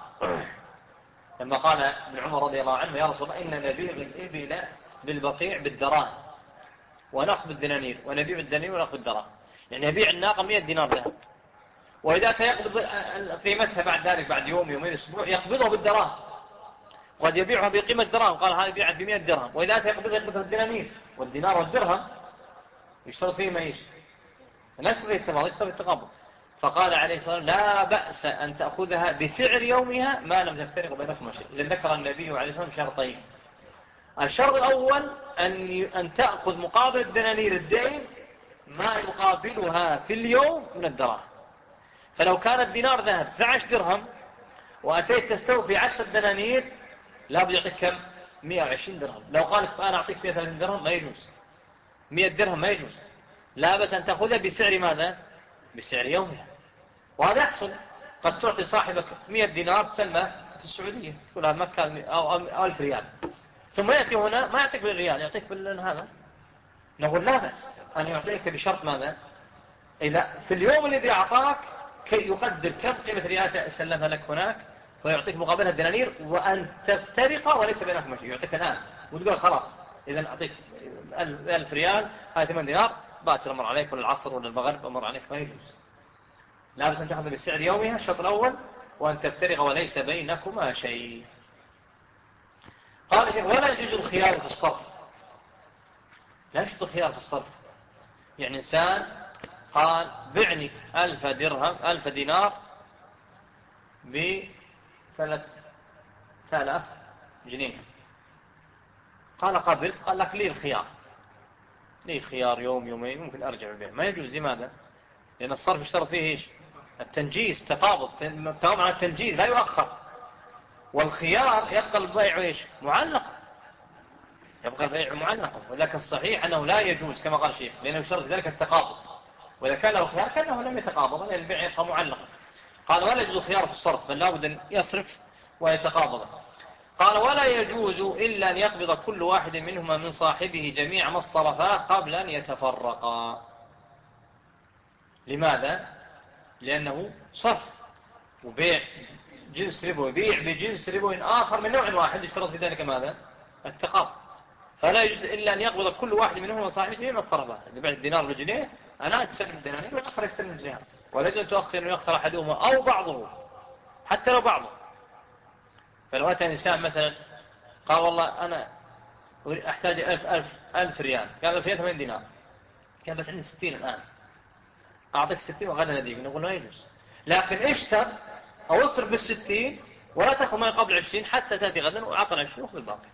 لما قال ابن عمر رضي الله عنه: يا رسول الله إن نبيع الإبل بالبقيع بالدراهم ونأخذ بالدنانير، ونبيع بالدنانير ونأخذ بالدراهم. يعني يبيع الناقة مئة دينار ذهب، وإذا كان يقبض قيمتها بعد ذلك بعد يوم يومين أسبوع يقبضها بالدراهم، قد يبيعها بقيمة درهم، قال هذا يبيعها بمئة درهم، وإذا أتى يقبضها يقبضها بالدنانير، والدينار والدرهم يشترط فيه ما يش نفس التقابض، يشترط التقابض. فقال عليه الصلاة والسلام: لا بأس أن تأخذها بسعر يومها ما لم تفترق بينكم شيء. لأن ذكر النبي عليه الصلاة والسلام شرطين: الشرط الأول أن أن تأخذ مقابل الدنانير الدين ما يقابلها في اليوم من الدراهم. فلو كان الدينار ذهب اثني عشر درهم وأتيت تستوفي عشرة دنانير لا بد يعطيك كم؟ مئة وعشرين درهم. لو قالت أنا أعطيك مئة وثلاثين درهم ما يجوز، مئة درهم ما يجوز. لا بس أن تأخذها بسعر ماذا؟ بسعر يومها. وهذا يحصل، قد تعطي صاحبك مئة دينار تسلمه في السعودية، تقول هذا مكة أو ألف ريال، ثم يأتي هنا ما يعطيك بالريال، يعطيك بالهذا. نقول لا بأس أن يعطيك بشرط ماذا؟ إذا في اليوم الذي أعطاك كي يقدر كم قيمة ريال سلمها لك هناك، ويعطيك مقابلها الدنانير، وأن تفترق وليس بينكم شيء، يعطيك الآن وتقول خلاص إذا أعطيك ألف ريال هاي ثمان دينار، باكر أمر عليك ولا العصر ولا المغرب أمر عليك، ما يجوز. لا بس أن تأخذ بالسعر يومها الشرط الأول، وأن تفترق وليس بينكما شيء. قال الشيخ ولا يجوز الخيار في الصرف. لا يجوز الخيار في الصرف. يعني إنسان قال بعني ألف درهم ألف دينار بثلاث آلاف جنيه، قال قبلت، قال لك لي الخيار، لي خيار يوم يومين ممكن أرجع به. ما يجوز. لماذا؟ لأن الصرف اشترط فيه إيش؟ التنجيز، تقابض، تمام على التنجيز لا يؤخر. والخيار يبقى البيع إيش؟ معلق، يبقى البيع معلقا. وذلك الصحيح أنه لا يجوز كما قال الشيخ، لأنه يشترط ذلك التقابض، وإذا كان له خيار كأنه لم يتقابض لأن البيع يبقى معلقا. قال ولا يجوز الخيار في الصرف، بل لا بد أن يصرف ويتقابض. قال ولا يجوز إلا أن يقبض كل واحد منهما من صاحبه جميع ما اصطرفاه قبل أن يتفرقا. لماذا؟ لأنه صرف وبيع جنس ربو، يبيع بجنس ربو آخر من نوع واحد، يشترط في ذلك ماذا؟ التقابض. فلا يجوز إلا أن يقبض كل واحد منهما من صاحبه جميع ما اصطرفاه. إذا بعت الدينار بجنيه أنا أستلم الدينار والآخر يستلم الجنيه، ولا يجوز أن تؤخر يؤخر أحدهما أو بعضه حتى لو بعضه. فلو أتى إنسان مثلا قال والله أنا أحتاج ألف ألف ألف ريال، قال ألف ريال ثمانين دينار، قال بس عندي ستين الآن، أعطيك ستين وغدا نديك، نقول لا يجوز. لكن اشتر أو اصرف بالستين ولا تأخذ ما قبل عشرين حتى تأتي غدا وأعطى العشرين وأخذ الباقي.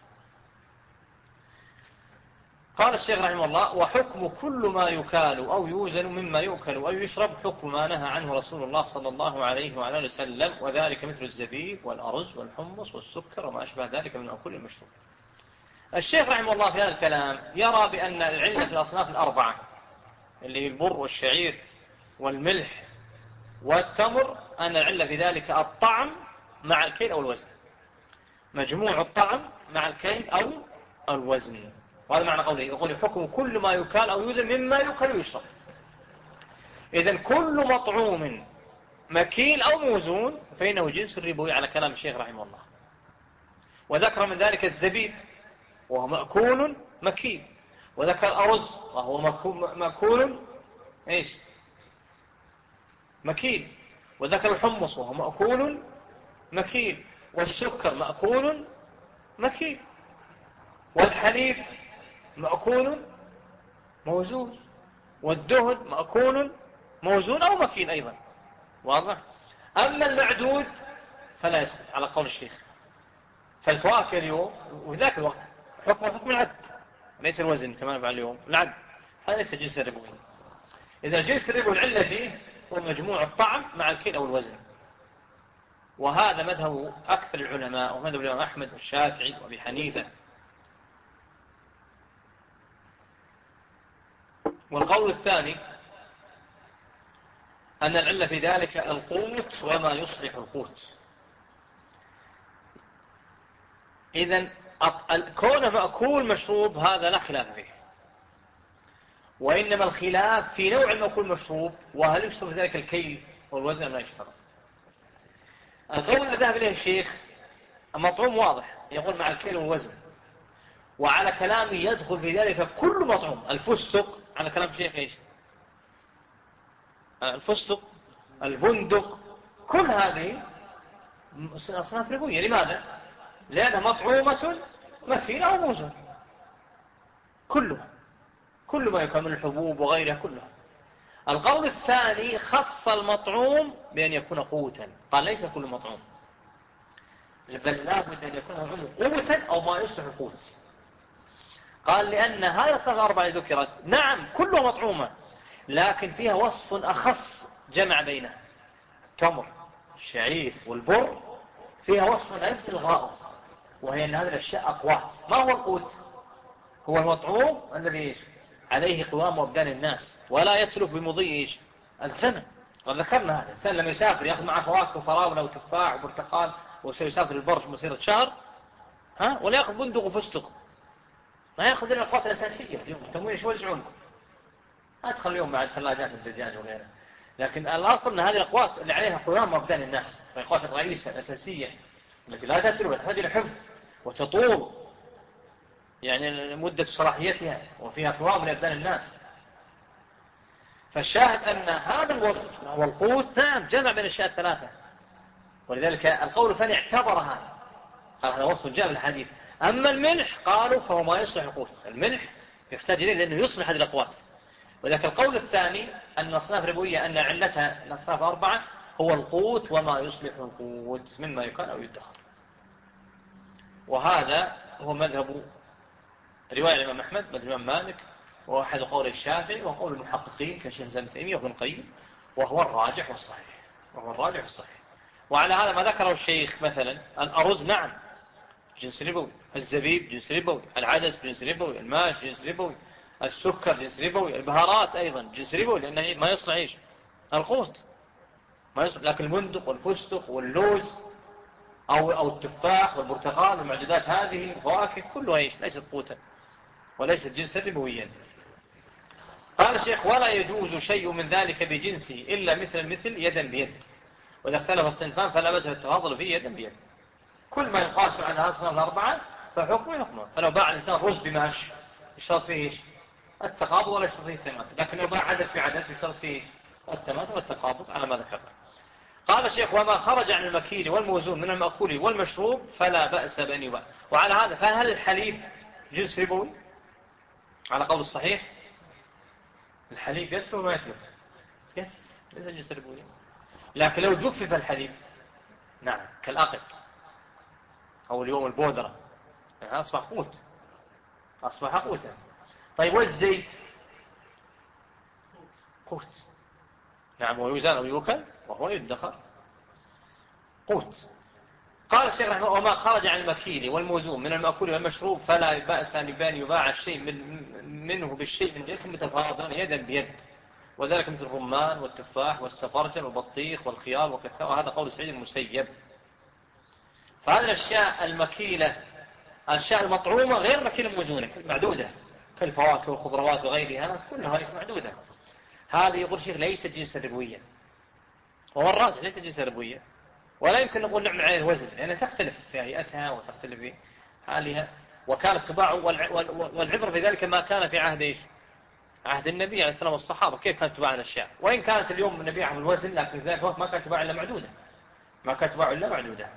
قال الشيخ رحمه الله وحكم كل ما يكال أو يوزن مما يؤكل أو يشرب حكم ما نهى عنه رسول الله صلى الله عليه وعلى اله وسلم، وذلك مثل الزبيب والأرز والحمص والسكر وما أشبه ذلك من أكل المشروب. الشيخ رحمه الله في هذا الكلام يرى بأن العلة في الأصناف الأربعة اللي هي البر والشعير والملح والتمر، أن العلة في ذلك الطعم مع الكيل أو الوزن، مجموع الطعم مع الكيل أو الوزن. وهذا معنى قوله يقول حكم كل ما يكال أو يوزن مما يكال ويشرب. إذن كل مطعوم مكيل أو موزون فإنه جنس الربوي على كلام الشيخ رحمه الله. وذكر من ذلك الزبيب وهو مأكول مكيل، وذكر الأرز وهو مأكول إيش؟ مكيل، وذكر الحمص وهو مأكول مكيل، والسكر مأكول مكيل، والحليب مأكول موزون، والدهن مأكول موزون أو مكيل أيضا. واضح؟ أما المعدود فلا يدخل على قول الشيخ. فالفواكه اليوم وذاك الوقت حكم حكم العد، ليس الوزن كما نفعل اليوم، العد هذا ليس جنس الربوي. إذا جنس الربوي العلة فيه هو مجموع الطعم مع الكيل أو الوزن. وهذا مذهب أكثر العلماء، ومذهب الإمام أحمد والشافعي وأبي حنيفة. والقول الثاني أن العلة في ذلك القوت وما يصلح القوت. إذن كون مأكول مشروب هذا لا خلاف فيه، وإنما الخلاف في نوع المأكول مشروب، وهل يشترط ذلك الكيل والوزن أم لا يشترط. القول الذي ذهب إليه الشيخ المطعوم واضح، يقول مع الكيل والوزن، وعلى كلامه يدخل في ذلك كل مطعوم. الفستق على كلام الشيخ إيش؟ الفستق، البندق، كل هذه أصناف ربوية. لماذا؟ لأنها مطعومة مكيلة أو موزون، كلها، كل ما يكون من الحبوب وغيرها كلها. القول الثاني خص المطعوم بأن يكون قوتا، قال ليس كل مطعوم، بل لا بد أن يكون مطعوم قوتا أو ما يصلح القوت. قال لأن هذا الصنف الأربعة ذكرت نعم كلها مطعومة، لكن فيها وصف أخص جمع بينها. التمر الشعير والبر فيها وصف لا يمكن الغائه، وهي أن هذه الأشياء أقوات. ما هو القوت؟ هو المطعوم الذي عليه قوام وأبدان الناس ولا يتلف بمضي الزمن. وذكرنا هذا الإنسان لما يسافر يأخذ معه فواكه وفراولة وتفاح وبرتقال وسيسافر البرج مسيرة شهر، ها، ولا يأخذ بندق وفستق، ما يأخذ إلا الأقوات الأساسية اليوم التموين شو يوزعونكم، أدخل اليوم بعد ثلاجات الدجاج وغيرها. لكن الأصل أن هذه الأقوات اللي عليها قيام وأبدان الناس، الأقوات الرئيسة الأساسية التي لا تترك تحتاج إلى حفظ وتطول يعني مدة صلاحيتها وفيها قوام لأبدان الناس. فالشاهد أن هذا الوصف وهو القوت نعم جمع بين الأشياء الثلاثة، ولذلك القول الثاني اعتبرها قال هذا وصف جاء بالحديث. أما الملح قالوا فهو ما يصلح القوت، الملح يحتاج إليه لأنه يصلح هذه الأقوات. ولذلك القول الثاني أن أصناف ربوية أن علتها الأصناف أربعة هو القوت وما يصلح القوت مما يكون أو يدخر. وهذا هو مذهب رواية الإمام أحمد مذهب الإمام مالك، وأحد قول الشافعي وقول المحققين كشيخ زين تيمية وابن القيم، وهو الراجح والصحيح، وهو الراجح والصحيح. وعلى هذا ما ذكره الشيخ مثلا الأرز نعم جنس ربوي، الزبيب جنس ربوي، العدس جنس ربوي، الماء جنس ربوي، السكر جنس ربوي، البهارات أيضا جنس ربوي لأنه ما يصنع إيش القوت ما يصنع. لكن البندق والفستق واللوز أو أو التفاح والبرتقال والمعدودات هذه الفواكه كلها إيش ليست قوتا وليست جنسا ربويا. قال الشيخ ولا يجوز شيء من ذلك بجنسه إلا مثل المثل يدا بيد، وإذا اختلف الصنفان فلا بأس التفاضل فيه يدا بيد. كل ما يقاس على هذه الصنف الأربعة فحكمه حكمه. فلو باع الإنسان رز بماش يشترط فيه إيش التقابض ولا يشترط فيه التماثل، لكن لو باع عدس بعدس يشترط فيه التماثل والتقابض على ما ذكرنا. قال الشيخ وما خرج عن المكيل والموزون من المأكول والمشروب فلا بأس بأن يباع. وعلى هذا فهل الحليب جنس ربوي؟ على قول الصحيح الحليب يتلف وما يتلف يتلف ليس جنس ربوي. لكن لو جفف الحليب نعم كالأقط أو اليوم البودرة يعني أصبح قوت أصبح قوتا. طيب والزيت قوت نعم ويوزان أو يوكل وهو يدخر قوت. قال الشيخ رحمه وما خرج عن المكيل والموزون من المأكول والمشروب فلا بأس أن يباع الشيء من منه بالشيء من جنس متفاضل يدا بيد، وذلك مثل الرمان والتفاح والسفرجل والبطيخ والخيار وكذا، وهذا قول سعيد المسيب. فهذه الأشياء المكيلة الأشياء المطعومة غير مكيلة موزونة معدودة كالفواكه والخضروات وغيرها كلها معدودة. هذه يقول الشيخ ليس جنسا ربويا، وهو الراجح ليس جنسا ربويا، ولا يمكن نقول نعمل عليه الوزن لأنها تختلف في هيئتها وتختلف في حالها. وكانت تباع والعبر في ذلك ما كان في عهد إيش عهد النبي عليه السلام والصحابة كيف كانت تباع الأشياء. وإن كانت اليوم النبي عمل الوزن لكن في ذلك الوقت ما كانت تباع إلا معدودة ما كانت تباع إلا معدودة.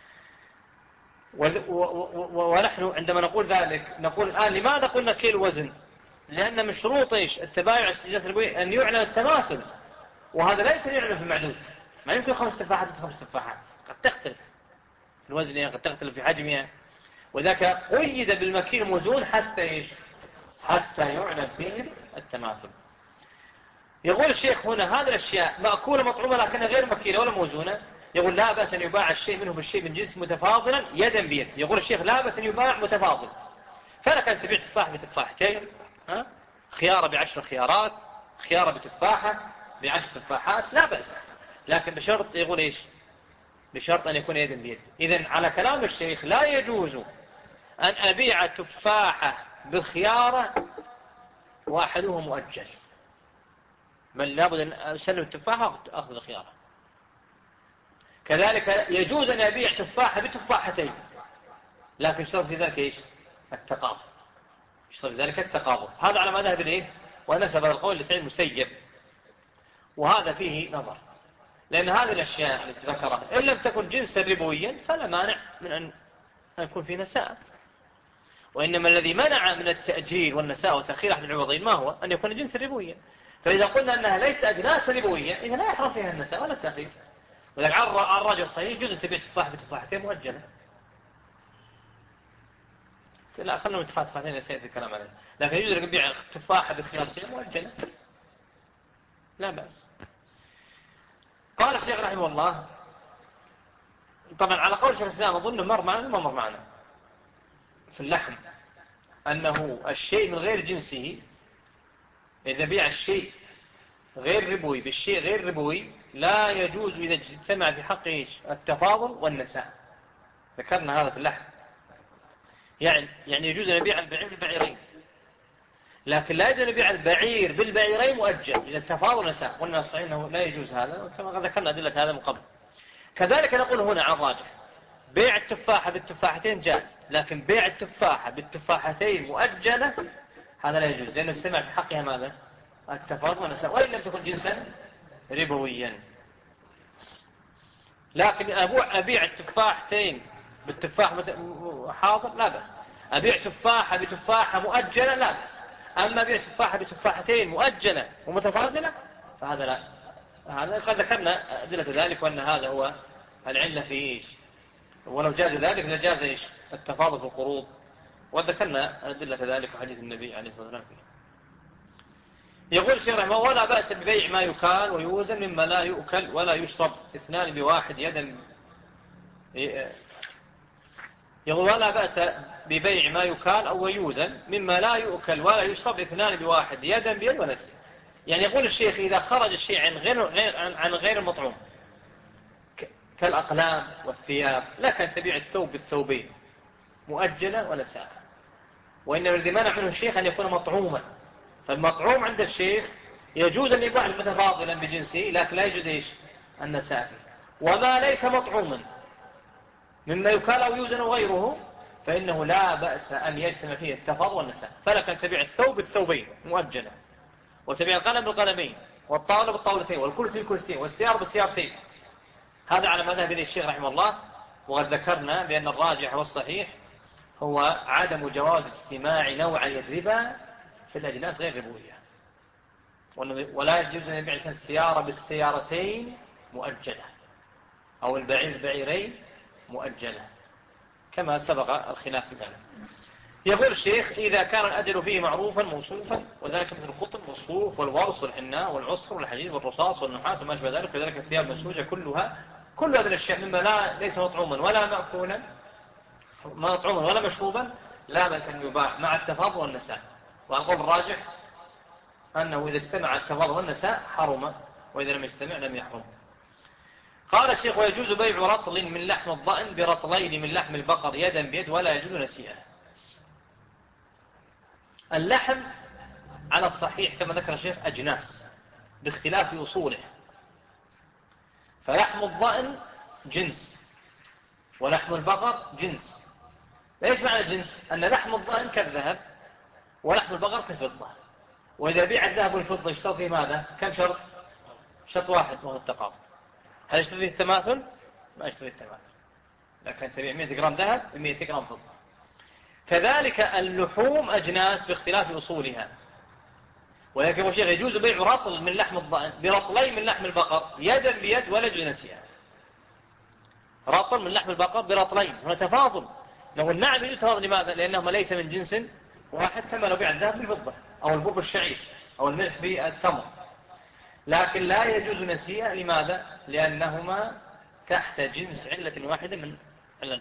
ونحن عندما نقول ذلك نقول الآن لماذا قلنا كيلو وزن؟ لأن من شروط إيش التبايع الجنس الربوي أن يعلن التماثل، وهذا لا يمكن يعلن في المعدود. ما يمكن خمس تفاحات خمس تفاحات قد تختلف في وزنها قد تختلف في حجمها، وذاك قيد بالمكيل الموزون حتى إيش حتى يعلن فيه التماثل. يقول الشيخ هنا هذه الأشياء مأكولة مطعومة لكنها غير مكيلة ولا موزونة، يقول لا بأس أن يباع الشيء منه بالشيء من جنس متفاضلا يدا بيد. يقول الشيخ لا بأس أن يباع متفاضل، فلك أن تبيع تفاح بتفاحتين، ها؟ خيارة بعشر خيارات، خيارة بتفاحة بعشر تفاحات لا بأس، لكن بشرط يقول إيش بشرط أن يكون يدا بيد. إذن على كلام الشيخ لا يجوز أن أبيع تفاحة بالخيارة وأحدها مؤجل، بل لابد أن أسلم التفاحة وأخذ الخيارة. كذلك يجوز أن أبيع تفاحة بتفاحتين، لكن شرط في ذلك إيش التقابض، شرط في ذلك التقابض. هذا على ما ذهب إليه ونسب القول لسعيد المسيب، وهذا فيه نظر، لأن هذه الأشياء التي ذكرها إن لم تكن جنسا ربويا فلا مانع من أن يكون في نساء، وإنما الذي منع من التأجيل والنساء وتأخير أحد العوضين ما هو أن يكون جنسا ربويا. فإذا قلنا أنها ليس أجناس ربوية إذا لا يحرم فيها النساء ولا التأخير. ولكن على الراجح الصحيح يجوز أن تبيع تفاح بتفاحتين مؤجلة. لا خلنا من تفاح تفاحتين سيأتي الكلام عليه، لكن يجوز أن تبيع تفاحة بخيارتين مؤجلة لا بأس. قال الشيخ رحمه الله طبعا على قول شيخ الإسلام أظن مر معنا ما مر معنا في اللحم أنه الشيء من غير جنسه إذا بيع الشيء غير ربوي بالشيء غير ربوي لا يجوز إذا اجتمع في حقه التفاضل والنساء. ذكرنا هذا في اللحم. يعني يعني يجوز أن يبيع البعير بالبعيرين، لكن لا يجوز أن يبيع البعير بالبعيرين مؤجل إذا التفاضل والنساء. قلنا الصحيح أنه لا يجوز هذا كما ذكرنا أدلة هذا من قبل. كذلك نقول هنا على الراجح بيع التفاحة بالتفاحتين جائز، لكن بيع التفاحة بالتفاحتين مؤجلة هذا لا يجوز، لأنه سمع في حقها ماذا؟ التفاضل والنساء، وإن لم تكن جنسا ربويا. لكن أبيع التفاحتين بالتفاح حاضر لا بأس، أبيع تفاحة بتفاحة مؤجلة لا بأس. أما أبيع تفاحة بتفاحتين مؤجلة ومتفاضلة فهذا لا. هذا قد ذكرنا أدلة ذلك، وأن هذا هو العلة في إيش، ولو جاز ذلك لجاز إيش التفاضل في القروض، وذكرنا أدلة ذلك وحديث النبي عليه الصلاة والسلام. يقول الشيخ رحمه الله: ولا بأس ببيع ما يكال ويوزن مما لا يؤكل ولا يشرب اثنان بواحد يدا. يقول: ولا بأس ببيع ما يكال أو يوزن مما لا يؤكل ولا يشرب اثنان بواحد يدا بيد ونسي. يعني يقول الشيخ إذا خرج الشيء عن غير غير عن غير المطعوم كالأقلام والثياب لك أن تبيع الثوب بالثوبين مؤجلة ونساء. وإنما الذي منع منه الشيخ أن يكون مطعوما، فالمطعوم عند الشيخ يجوز أن يباع متفاضلا بجنسه، لكن لا يجوز إيش النساء. وما ليس مطعوما مما يكال أو يوزن غيره فإنه لا بأس أن يجتمع فيه التفاضل والنساء. فلك أن تبيع الثوب بالثوبين مؤجلة، وتبيع القلم بالقلمين، والطاولة بالطاولتين، والكرسي بالكرسيين، والسيارة بالسيارتين. هذا على مذهب الشيخ رحمه الله. وقد ذكرنا بأن الراجح والصحيح هو عدم جواز اجتماع نوعي الربا في الأجناس غير ربوية، ولا يجوز أن يبيع السيارة بالسيارتين مؤجلة أو البعير بالبعيرين مؤجلة كما سبق الخلاف في ذلك. يقول الشيخ: إذا كان الأجل فيه معروفا موصوفا، وذلك مثل القطن والصوف والورص والحناء والعصر والحديد والرصاص والنحاس وما شابه ذلك، وذلك الثياب المنسوجة كلها، كل هذه الأشياء مما لا ليس مطعوما ولا مأكولا مطعوما ولا مشروبا لا بأس أن يباع مع التفاضل والنساء. والقول الراجح أنه إذا اجتمع التفاضل والنساء حرم، وإذا لم يجتمع لم يحرم. قال الشيخ: ويجوز بيع رطل من لحم الضأن برطلين من لحم البقر يدا بيد ولا يجوز نسيئا. اللحم على الصحيح كما ذكر الشيخ أجناس باختلاف أصوله، فلحم الضأن جنس ولحم البقر جنس. ليش معنى الجنس؟ أن لحم الضأن كالذهب ولحم البقر كالفضة، وإذا بيع الذهب والفضة يشترط فيه ماذا؟ كم شرط؟ شرط واحد وهو التقابض. هل يشترط فيه التماثل؟ ما يشترط التماثل، لكن تبيع مئة جرام ذهب بمئة جرام فضة. كذلك اللحوم أجناس باختلاف أصولها، ولكن الشيخ يجوز بيع رطل من لحم الضأن برطلين من لحم البقر يدا بيد ولا يجوز نسيئا. رطل من لحم البقر برطلين، هنا تفاضل. لو النعم يجوز تفاضل، لماذا؟ لأنهما ليس من جنس واحد، كما لو بيع الذهب بالفضة أو البر بالشعير أو الملح بالتمر. لكن لا يجوز نسيئا، لماذا؟ لأنهما تحت جنس علة واحدة من علة.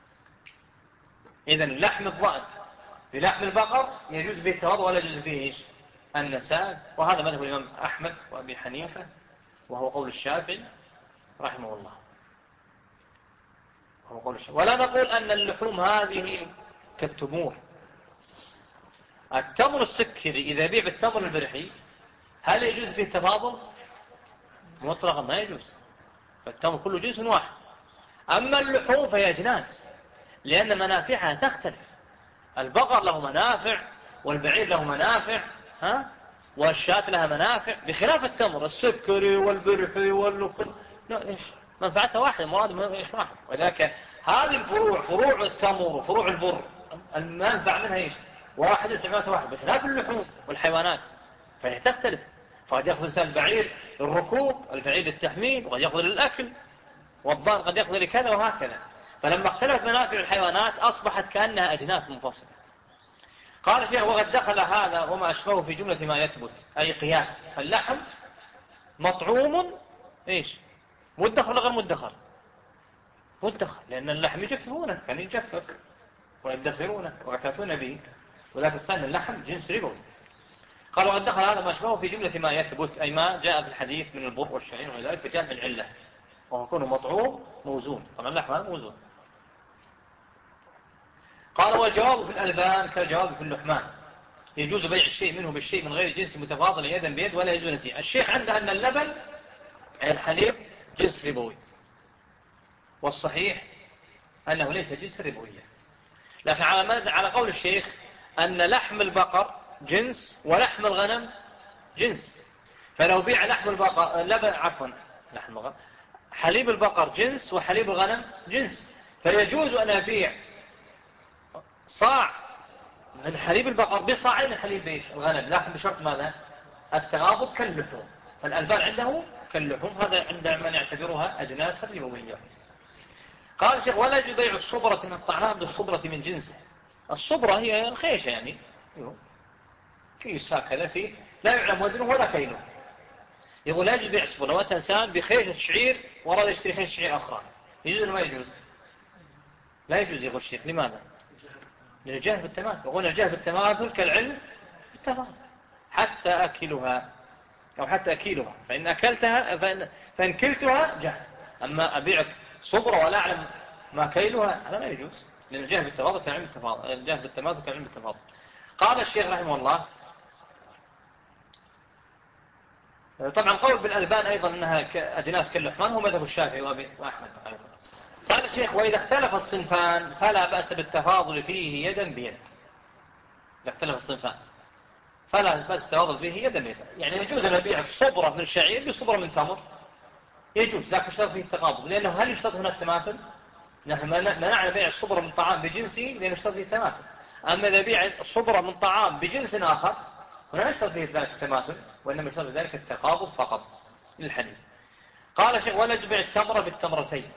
إذن لحم الضأن بلحم البقر يجوز به التفاضل ولا يجوز فيه إيش؟ النساء. وهذا مذهب الإمام أحمد وأبي حنيفة، وهو قول الشافعي رحمه الله. وهو قول الشافعي. ولا نقول أن اللحوم هذه كالتمور. التمر السكري إذا بيع بالتمر البرحي هل يجوز فيه التفاضل؟ مطلقا ما يجوز، فالتمر كله جنس واحد. أما اللحوم فهي أجناس، لأن منافعها تختلف. البقر له منافع، والبعير له منافع، ها؟ والشاة لها منافع، بخلاف التمر السكري والبرحي واللقن إيش منفعتها واحدة، مراد إيش واحد. وذلك هذه الفروع، فروع التمر وفروع البر، المنفع منها إيش واحد، استعمالها واحد، بخلاف اللحوم والحيوانات فهي تختلف. فقد يأخذ الإنسان البعير للركوب، البعير للتحميل، وقد يأخذ للأكل، والضان قد يأخذ لكذا وهكذا. فلما اختلفت منافع الحيوانات أصبحت كأنها أجناس منفصلة. قال الشيخ: وقد دخل هذا وما أشبهه في جملة ما يثبت، أي قياس. فاللحم مطعوم إيش مدخر ولا غير مدخر؟ مدخر، لأن اللحم يجففونه، كان يجفف ويدخرونه ويعتاتون به، ولكن الثاني اللحم جنس ربوي. قال وقد دخل هذا ما أشبهه في جملة ما يثبت، أي ما جاء في الحديث من البر والشعير وذلك بجانب العلة، وهو كونه مطعوم موزون، طبعا اللحم هذا موزون. قال والجواب في الألبان كالجواب في اللحمان، يجوز بيع الشيء منه بالشيء من غير جنس متفاضل يدا بيد ولا يجوز نسيء. الشيخ عنده أن اللبن أي الحليب جنس ربوي، والصحيح أنه ليس جنس ربويا، لكن على على قول الشيخ أن لحم البقر جنس ولحم الغنم جنس، فلو بيع لحم البقر لبن عفوا لحم البقر حليب البقر جنس وحليب الغنم جنس، فيجوز أن أبيع صاع من حليب البقر بصاعين من حليب الغنم، لكن بشرط ماذا؟ التغابط كاللحوم. فالألبان عنده كاللحوم، هذا عند من يعتبرها أجناسا ربوية. قال الشيخ ولا يجوز بيع الصبرة من الطعام بالصبرة من جنسه. الصبرة هي الخيشة، يعني كيس هكذا فيه لا يعلم وزنه ولا كيله، يقول لا يجوز بيع الصبرة. لو أتى إنسان بخيشة شعير وراد يشتري خيشة شعير أخرى، يجوز ولا ما يجوز؟ لا يجوز. يقول الشيخ لماذا؟ للجهل بالتماثل، يقول الجهل بالتماثل كالعلم بالتفاضل. حتى أكلها أو حتى أكيلها، فإن أكلتها فإن, فإن كلتها جاهز، أما أبيعك صبرة ولا أعلم ما كيلها هذا لا يجوز، لأن الجهل بالتفاضل كالعلم بالتفاضل، الجهل بالتماثل كالعلم بالتفاضل. قال الشيخ رحمه الله طبعا قول بالألبان أيضا أنها أجناس كاللحمان هو مذهب الشافعي وأحمد. قال الشيخ وإذا اختلف الصنفان فلا بأس بالتفاضل فيه يدا بيد. إذا اختلف الصنفان فلا بأس بالتفاضل فيه يدا بيد، يعني يجوز أن نبيع صبرة من شعير بصبرة من تمر، يجوز، لكن يشترط فيه التقابض، لأنه هل يشترط هنا التماثل؟ نحن منعنا بيع الصبرة من طعام بجنسه لأنه يشترط فيه التماثل. أما إذا بيع الصبرة من طعام بجنس آخر هنا يشترط فيه ذلك التماثل، وإنما يشترط فيه ذلك التقابض فقط للحديث. قال الشيخ ولا يجوز بيع التمرة بالتمرتين.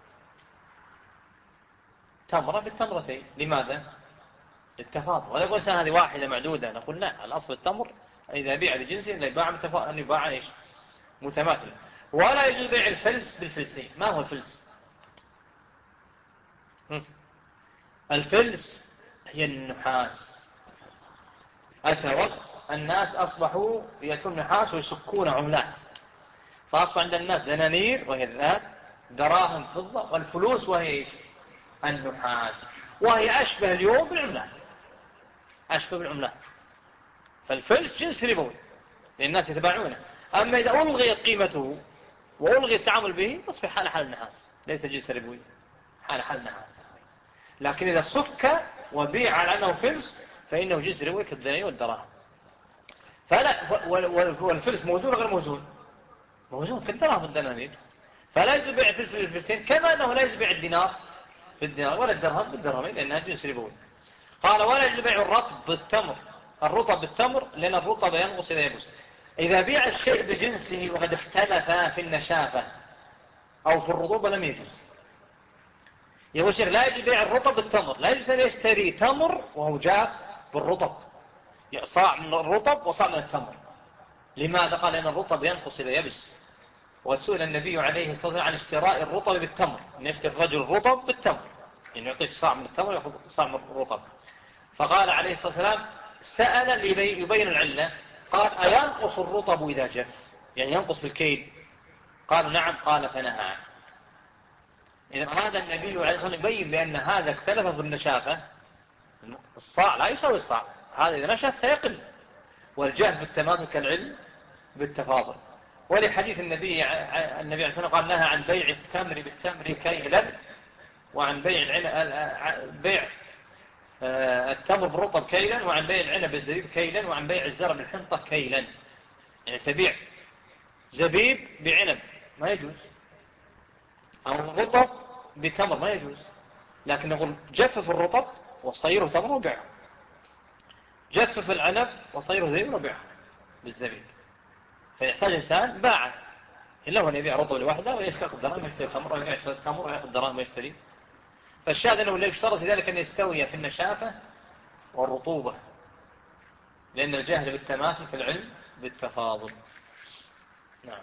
تمرة بالتمرتين لماذا؟ للتفاضل. ولا يقول هذه واحدة معدودة، نقول لا، الأصل التمر إذا يبيع بجنسه إذا يباع متفاضل أن يباع إيش؟ متماثل. ولا يجوز بيع الفلس بالفلسين. ما هو الفلس؟ الفلس هي النحاس. أتى وقت الناس أصبحوا يأتون نحاس ويسكون عملات، فأصبح عند الناس دنانير وهي الذهب، دراهم فضة، والفلوس وهي إيش؟ النحاس، وهي أشبه اليوم بالعملات، أشبه بالعملات. فالفلس جنس ربوي للناس يتباعونه، أما إذا ألغيت قيمته وألغي التعامل به أصبح حال حال النحاس، ليس جنس ربوي، حال حال النحاس. لكن إذا صك وبيع على أنه فلس فإنه جنس ربوي كالدنانير والدراهم. فلا والفلس موزون غير موزون؟ موزون كالدراهم والدنانير. فلا يجوز بيع الفلس بالفلسين، كما أنه لا يجوز بيع الدينار بالدينار ولا الدرهم بالدرهمين لأنها جنس ربوي. قال ولا يجوز بيع الرطب بالتمر، الرطب بالتمر لأن الرطب ينقص إذا يبس. إذا بيع الشيء بجنسه وقد اختلف في النشافة أو في الرطوبة لم يجوز. يقول الشيخ لا يجوز بيع الرطب بالتمر، لا يجوز أن يشتري تمر وهو جاف بالرطب، صاع من الرطب وصاع من التمر. لماذا؟ قال لأن الرطب ينقص إذا يبس، وسئل النبي عليه الصلاة والسلام عن اشتراء الرطب بالتمر، أن يشتري الرجل الرطب بالتمر، يعني يعطيك صاع من التمر ويأخذ صاع من الرطب. فقال عليه الصلاة والسلام سأل يبين العلة، قال أينقص الرطب إذا جف؟ يعني ينقص في الكيل؟ قال نعم. قال فنهى. إذا أراد النبي عليه الصلاة والسلام يبين بأن هذا اختلف في النشافة، الصاع لا يساوي الصاع، هذا إذا نشف سيقل، والجهل بالتماثل كالعلم بالتفاضل. ولحديث النبي النبي عليه الصلاة والسلام قال نهى عن بيع التمر بالتمر كيلا، وعن بيع العنب بيع التمر بالرطب كيلا، وعن بيع العنب بالزبيب كيلا، وعن بيع الزرع بالحنطة كيلا. يعني تبيع زبيب بعنب ما يجوز، أو رطب بتمر ما يجوز، لكن نقول جفف الرطب وصيره تمر وبيعه، جفف العنب وصيره زبيب وبيعه بالزبيب. فيحتاج إنسان باعه، إلا هو يبيع رطب لوحده ويأخذ دراهم ويشتري تمر، ويأخذ تمر ويأخذ دراهم ويشتري. فالشاهد أنه لا يشترط في ذلك أن يستوي في النشافة والرطوبة، لأن الجهل بالتماثل في العلم بالتفاضل. نعم.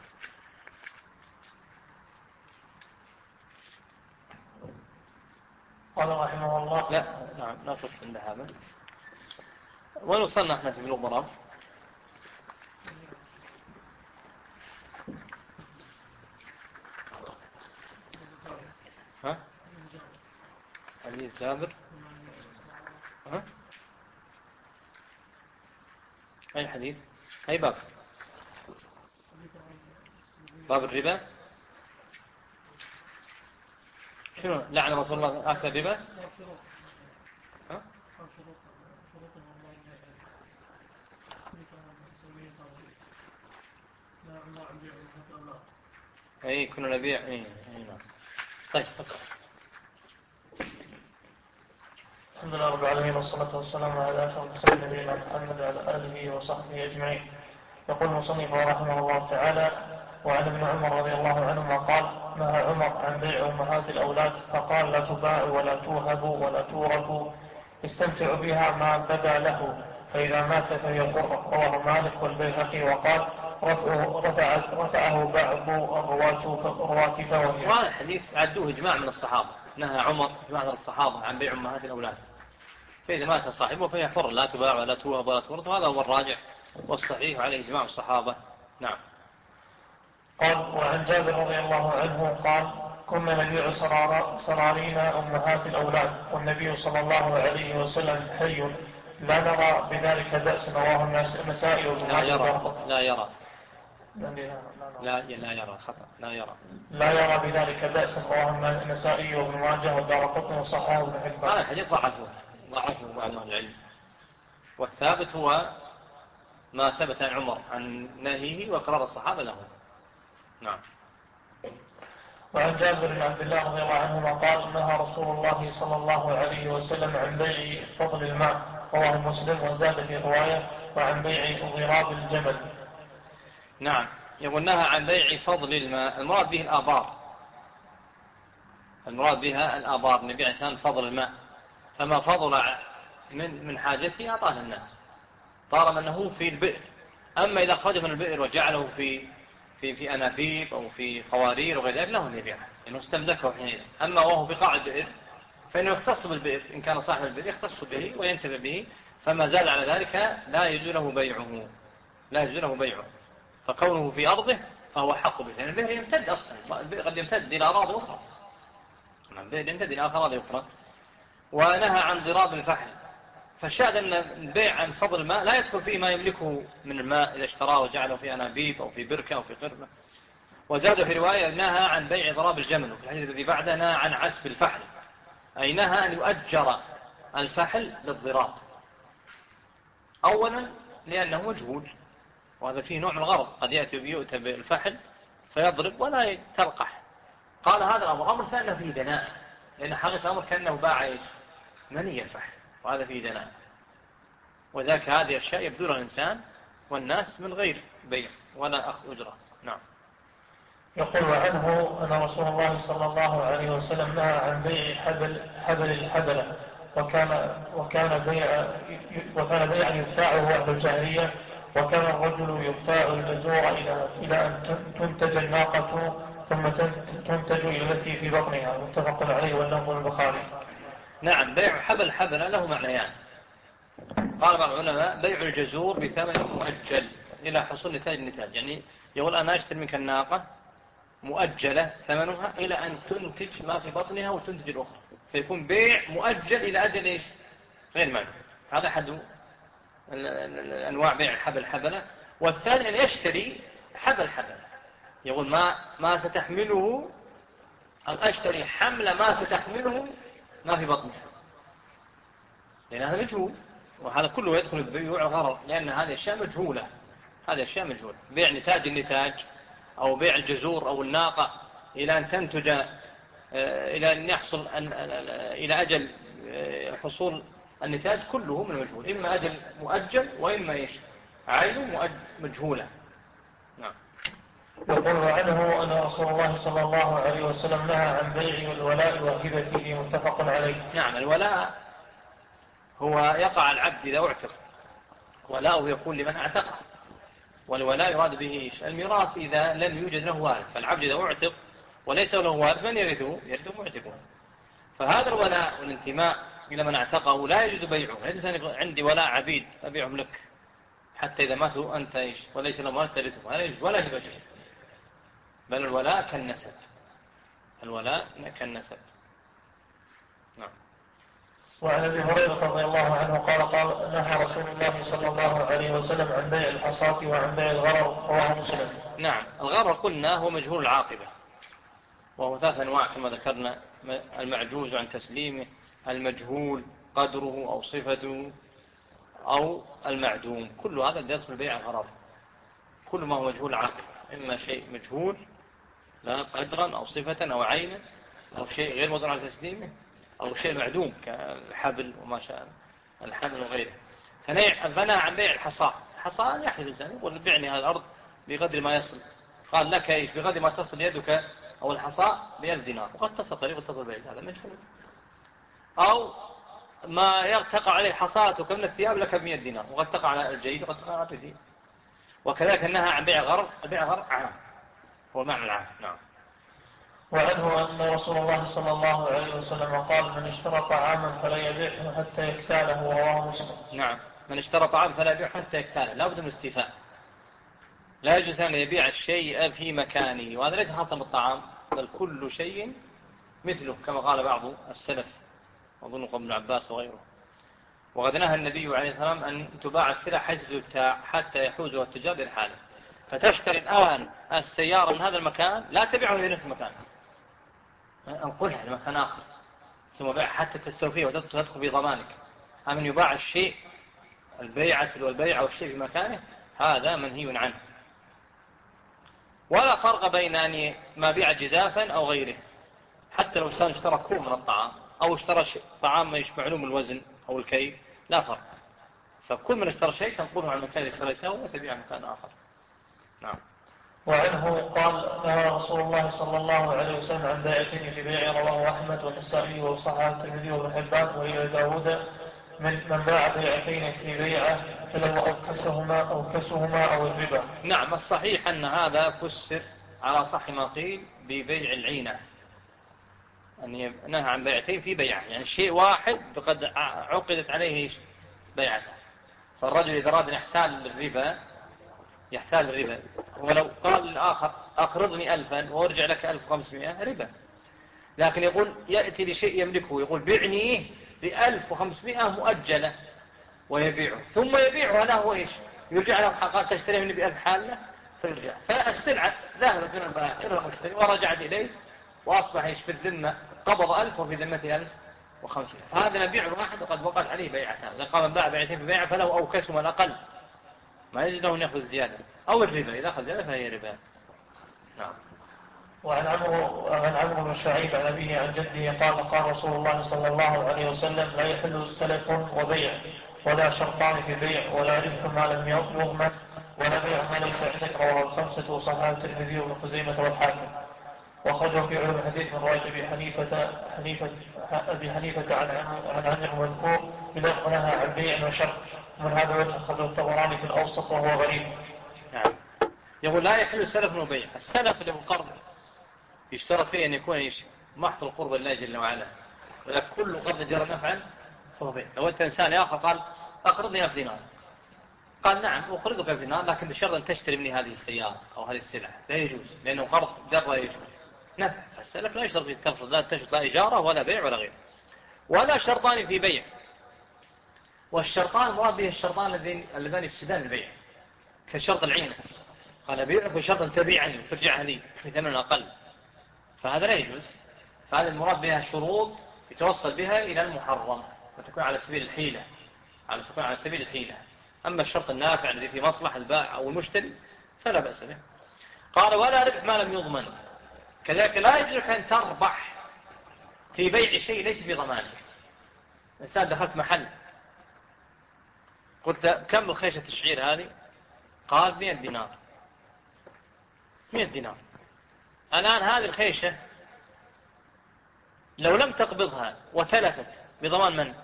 قال رحمه الله لا نعم نصف عند هذا. وين وصلنا احنا في بلوغ مرام؟ حديث جابر. ها؟ أي حديث؟ أي باب؟ باب الربا. شنو لعن رسول الله آكل الربا؟ ها؟ أي كنا نبيع. أي أي نعم. طيب. الحمد لله رب العالمين والصلاة والسلام على أشرف نبينا محمد وعلى آله وصحبه أجمعين. يقول المصنف رحمه الله تعالى: وعن ابن عمر رضي الله عنهما قال: نهى عمر عن بيع أمهات الأولاد فقال: لا تباع ولا توهب ولا تورث، استمتع بها ما بدا له، فإذا مات فهي قرة. رواه مالك والبيهقي. وقال: رفع رفعه بعض الرواة فوهي. وهذا الحديث عدوه إجماع من الصحابة. نهى عمر إجماع من الصحابة عن بيع أمهات الأولاد، فإذا مات صاحبه فهي حر، لا تباع ولا توهب ولا تورث. هذا هو الراجع والصحيح عليه إجماع الصحابة. نعم. قال: وعن جابر رضي الله عنه قال: كنا نبيع سرارين أمهات الأولاد والنبي صلى الله عليه وسلم حي، لا نرى بذلك بأسا. رواه النسائي وابن لا يرى. لا يرى. لا لا يرى خطأ. لا يرى. لا يرى بذلك بأسا. رواه النسائي وابن ماجه والدارقطني وصححه ابن حبان. هذا الحديث ضعفه ضعفه بعض أهل العلم، والثابت هو ما ثبت عن عمر عن نهيه وقرار الصحابة له. نعم. وعن جابر بن عبد الله رضي الله عنهما قال: نهى رسول الله صلى الله عليه وسلم عن بيع فضل الماء. رواه مسلم. وزاد في رواية: وعن بيع ضراب الجمل. نعم. يقول: نهى عن بيع فضل الماء. المراد به الآبار، المراد بها الآبار، نبيع إنسان فضل الماء، فما فضل من من حاجته أعطاه الناس طالما أنه في البئر. أما إذا خرج من البئر وجعله في في في أنابيب أو في قوارير وغير ذلك له أن يبيعه لأنه استملكه حينئذ. أما وهو في قاع البئر فإنه يختص بالبئر، إن كان صاحب البئر يختص به وينتفع به، فما زاد على ذلك لا يجوز له بيعه، لا يجوز له بيعه. فكونه في أرضه فهو حق به، لأن البئر يمتد أصلا، البئر قد يمتد إلى أراضي أخرى، البئر يمتد إلى أراضي أخرى. ونهى عن ضراب الفحل، فالشاهد أن البيع عن فضل الماء لا يدخل فيه ما يملكه من الماء إذا اشتراه وجعله في أنابيب أو في بركة أو في قربة. وزاد في رواية: نهى عن بيع ضراب الجمل. وفي الحديث الذي بعده: نهى عن عسب الفحل، أي نهى أن يؤجر الفحل للضراب. أولا لأنه مجهول، وهذا فيه نوع من الغرض، قد يأتي بيؤتى بالفحل فيضرب ولا تلقح. قال هذا الأمر. أمر ثاني فيه دناء، لأن حقيقة الأمر كأنه باع إيش؟ مني الفحل، وهذا فيه دناء. وذاك هذه الأشياء يبذلها الإنسان والناس من غير بيع ولا أخذ أجرة. نعم. يقول: وعنه أن رسول الله صلى الله عليه وسلم نهى عن بيع حبل حبل الحبلة، وكان وكان بيع وكان بيعا يبتاعه أهل الجاهلية، وكان الرجل يبتاع الجزور إلى إلى أن تنتج الناقة ثم تنتج التي في بطنها. متفق عليه واللفظ البخاري. نعم. بيع حبل الحبلة له معنيان. قال بعض العلماء: بيع الجزور بثمن مؤجل إلى حصول نتاج النتاج، يعني يقول أنا أشتري منك الناقة مؤجلة ثمنها إلى أن تنتج ما في بطنها وتنتج الأخرى، فيكون بيع مؤجل إلى أجل إيش؟ غير معنى. هذا أحد أنواع بيع حبل الحبلة. والثاني أن يشتري حبل حبلة، يقول ما ما ستحمله، أو أشتري حمل ما ستحمله ما في بطنها، لأن هذا مجهول، وهذا كله يدخل ببيع الغرض، لأن هذه الأشياء مجهولة. هذه الأشياء مجهولة. بيع نتاج النتاج أو بيع الجزور أو الناقة إلى أن تنتج، إلى أن يحصل إلى أجل حصول النتاج، كله من مجهول، إما أجل مؤجل وإما إيش؟ عين مجهولة. نعم. يقول: وعنه أن رسول الله صلى الله عليه وسلم نهى عن بيع الولاء وهبته. متفق عليه. نعم. الولاء هو يقع العبد إذا اعتق، ولاؤه يكون لمن اعتقه، والولاء يراد به إيش؟ الميراث إذا لم يوجد له وارث. فالعبد إذا اعتق وليس له وارث من يرثه؟ يرثه معتقه. فهذا الولاء والانتماء إلى من اعتقه لا يجوز بيعه. ليس عندي ولاء عبيد أبيعهم لك حتى إذا ماتوا أنت إيش وليس له وارث ترثه، هذا يجوز ولا يبيع. بل الولاء كالنسب، الولاء كالنسب. نعم. وعن ابي هريره رضي الله عنه قال قال نهى رسول الله صلى الله عليه وسلم عن بيع الحصاة وعن بيع الغرر، رواه مسلم. نعم، الغرر قلنا هو مجهول العاقبة، وهو ثلاث أنواع كما ذكرنا: المعجوز عن تسليمه، المجهول قدره أو صفته، أو المعدوم. كل هذا يدخل بيع الغرر. كل ما هو مجهول العاقبة، إما شيء مجهول لا قدرا أو صفة أو عينا، أو شيء غير مقدور على تسليمه، أو شيء معدوم كالحبل وما شاء الحبل وغيره. فنهى عن بيع الحصاة. الحصاة يحلف الإنسان يقول بعني هذه الأرض بقدر ما يصل، قال لك إيش بقدر ما تصل يدك أو الحصاة بألف دينار، وقد تصل قريب وتصل بعيد، هذا مجهول. أو ما تقع عليه حصاتك من الثياب لك بمئة دينار، وقد تقع على الجيد وقد تقع على الرديء. وكذلك نهى عن بيع الغرر. البيع الغرر عام، هو معنى العام. نعم. وعنه أن رسول الله صلى الله عليه وسلم قال من اشترى طعاما فلا يبيعه حتى يكتاله، رواه مسلم. نعم، من اشترى طعاما فلا يبيعه حتى يكتاله، لا بد من الاستيفاء. لا يجوز أن يبيع الشيء في مكانه، وهذا ليس خاصا بالطعام، بل كل شيء مثله كما قال بعض السلف، أظن ابن عباس وغيره. وقد نهى النبي عليه الصلاة والسلام أن تباع السلع حيث تبتاع حتى يحوزها التجار للحالة. فتشتري الآن السيارة من هذا المكان، لا تبيعها في نفس المكان، انقلها لمكان آخر ثم بيع حتى تستوفيه وتدخل في ضمانك. أما أن يباع الشيء البيعة والبيع والشيء في مكانه، هذا منهي عنه. ولا فرق بين أن ما بيع جزافا أو غيره، حتى لو كان اشترى كوب من الطعام أو اشترى طعام مش معلوم الوزن أو الكيل، لا فرق. فكل من اشترى شيء تنقله عن المكان اللي اشتريته وتبيع مكان آخر. نعم. وعنه قال نهى رسول الله صلى الله عليه وسلم عن بيعتين في بيع، رواه أحمد والنسائي وصححه الترمذي وابن حبان وإلى داود من من باع بيعتين في بيعة فله أوكسهما أو كسهما أو الربا. نعم، الصحيح أن هذا فسر على صح ما قيل ببيع العينة، أن نهى عن بيعتين في بيعة، يعني شيء واحد قد عقدت عليه بيعته. فالرجل إذا أراد أن يحتال الربا يحتال الربا، ولو قال الآخر أقرضني ألفا وارجع لك ألف وخمسمائة، ربا. لكن يقول يأتي لشيء يملكه، يقول بعنيه بألف وخمسمائة مؤجلة ويبيعه، ثم يبيعه له إيش، يرجع له قال تشتريه مني بألف حالة، فيرجع. فالسلعة ذهبت من البائع إلى المشتري ورجعت إليه، وأصبح إيش في الذمة قبض ألف وفي ذمته ألف وخمسمائة. فهذا مبيع واحد وقد وقعت عليه بيعتان. إذا قام باع بيعتين في بيعة فله أوكسهما الأقل، ما يجد له أن يأخذ زيادة، أو الربا إذا أخذ زيادة فهي ربا. نعم. وعن عمرو عن عمرو بن شعيب عن أبيه عن جده قال قال رسول الله صلى الله عليه وسلم لا يحل سلف وبيع ولا شرطان في بيع ولا ربح ما لم يضمن ولا بيع ما ليس عندك، رواه الخمسة وصححه الترمذي وابن خزيمة والحاكم. وخرجوا في علوم الحديث من رواية أبي حنيفة حنيفة أبي حنيفة عن عن عمرو المذكور بلفظ نهى عن بيع وشرط. ومن هذا وجه خرجه الطبراني في الأوسط وهو غريب. نعم. يقول لا يحل سلف وبيع. السلف اللي هو القرض يشترط فيه أن يكون إيش محض القرب لله جل وعلا، ولا كل قرض جرى نفعا فهو بيع. لو أنت إنسان آخر قال أقرضني ألف دينار، قال نعم أقرضك ألف دينار، لكن بشرط أن تشتري مني هذه السيارة أو هذه السلعة، لا يجوز، لأنه قرض جرى إيش نفع. السلف لا يشترط في التفرض، لا تشترط لا إجارة ولا بيع ولا غير، ولا شرطان في بيع. والشرطان مراد به الشرطان اللذان يفسدان البيع، كشرط العينة، قال بيعك بشرط أن تبيعني وترجعها لي في ثمن أقل، فهذا لا يجوز. فهذا المراد بها شروط يتوصل بها إلى المحرم، وتكون على سبيل الحيلة، على تكون على سبيل الحيلة. أما الشرط النافع الذي في مصلحة البائع أو المشتري فلا بأس به. قال ولا ربح ما لم يضمن، كذلك لا يجوز أن تربح في بيع شيء ليس في ضمانك. إنسان دخلت محل قلت كم الخيشة الشعير هذه؟ قال مئة دينار. مئة دينار. الآن هذه الخيشة لو لم تقبضها وتلفت بضمان من؟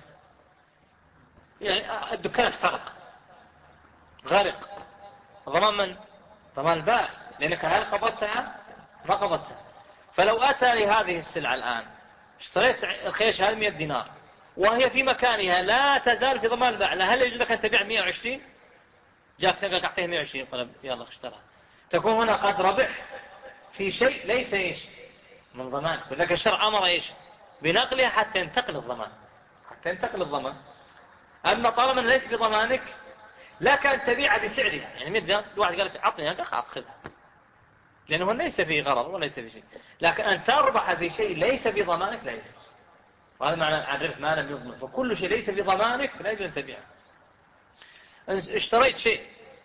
يعني الدكان احترق غرق، ضمان من؟ ضمان البائع، لأنك هل قبضتها؟ ما قبضتها. فلو أتى لهذه السلعة الآن اشتريت الخيشة هذه مئة دينار وهي في مكانها لا تزال في ضمان البائع، هل يجب لك أن تبيع مئة وعشرين؟ جاك سنقلك أعطيه مئة وعشرين قال يلا اشترها، تكون هنا قد ربحت في شيء ليس إيش من ضمان. ولكن الشرع أمر إيش بنقلها حتى ينتقل الضمان، حتى ينتقل الضمان. أما طالما ليس بضمانك لك أن تبيع بسعرها، يعني مدة الواحد قال لك أعطني هذا خلاص خذها، لأنه ليس فيه غرض وليس فيه شيء. لكن أن تربح في شيء ليس بضمانك لا يجوز، وهذا معنى عن ربح ما لم يضمن. فكل شيء ليس بضمانك لا يجوز أن تبيعه. اشتريت شيء،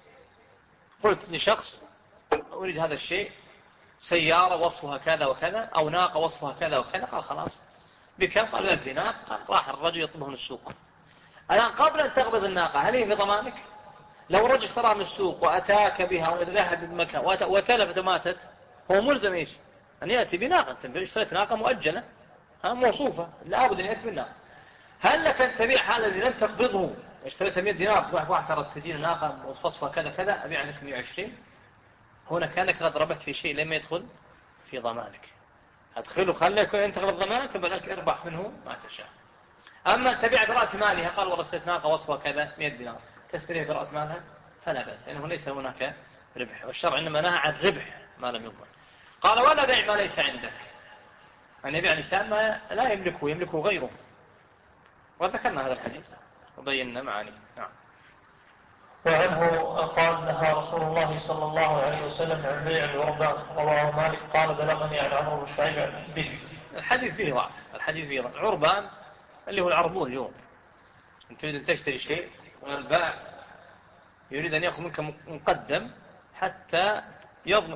قلت لشخص أريد هذا الشيء، سيارة وصفها كذا وكذا أو ناقة وصفها كذا وكذا، قال خلاص بكم؟ قال ألف دينار. قال راح الرجل يطلبه من السوق. الآن قبل أن تقبض الناقة هل هي بضمانك؟ لو الرجل اشتراها من السوق وأتاك بها وذهب بمكان وتلفت وماتت، هو ملزم إيش؟ أن يأتي بناقة. اشتريت ناقة مؤجلة ها موصوفة لا بد أن يأتي بالناقة. هل لك أن تبيع هذا الذي لم تقبضه؟ اشتريتها مئة دينار، واحد واحد ترى تجينا ناقة وصفها كذا كذا أبيع لك مئة وعشرين. هنا كانك قد ربحت في شيء لم يدخل في ضمانك. أدخله خليك أنت غلط ضمانك فبلك اربح منه ما تشاء. أما تبيع برأس مالها، قال والله اشتريت ناقة وصفها كذا مئة دينار، تشتريها برأس مالها فلا بأس، لأنه ليس هناك ربح، والشرع إنما نهى عن ربح ما لم يضمن. قال ولا بيع ما ليس عندك، أن يبيع الإنسان ما لا يملكه يملكه غيره، وذكرنا هذا الحديث وبينا معاني. نعم. وعنه قال نهى رسول الله صلى الله عليه وسلم عن بيع العربان، رواه مالك قال بلغني عن عمرو بن شعيب به. الحديث فيه ضعف، الحديث فيه ضعف. العربان اللي هو العربون اليوم، أنت تريد أن تشتري شيء والبائع يريد أن يأخذ منك مقدم حتى يضمن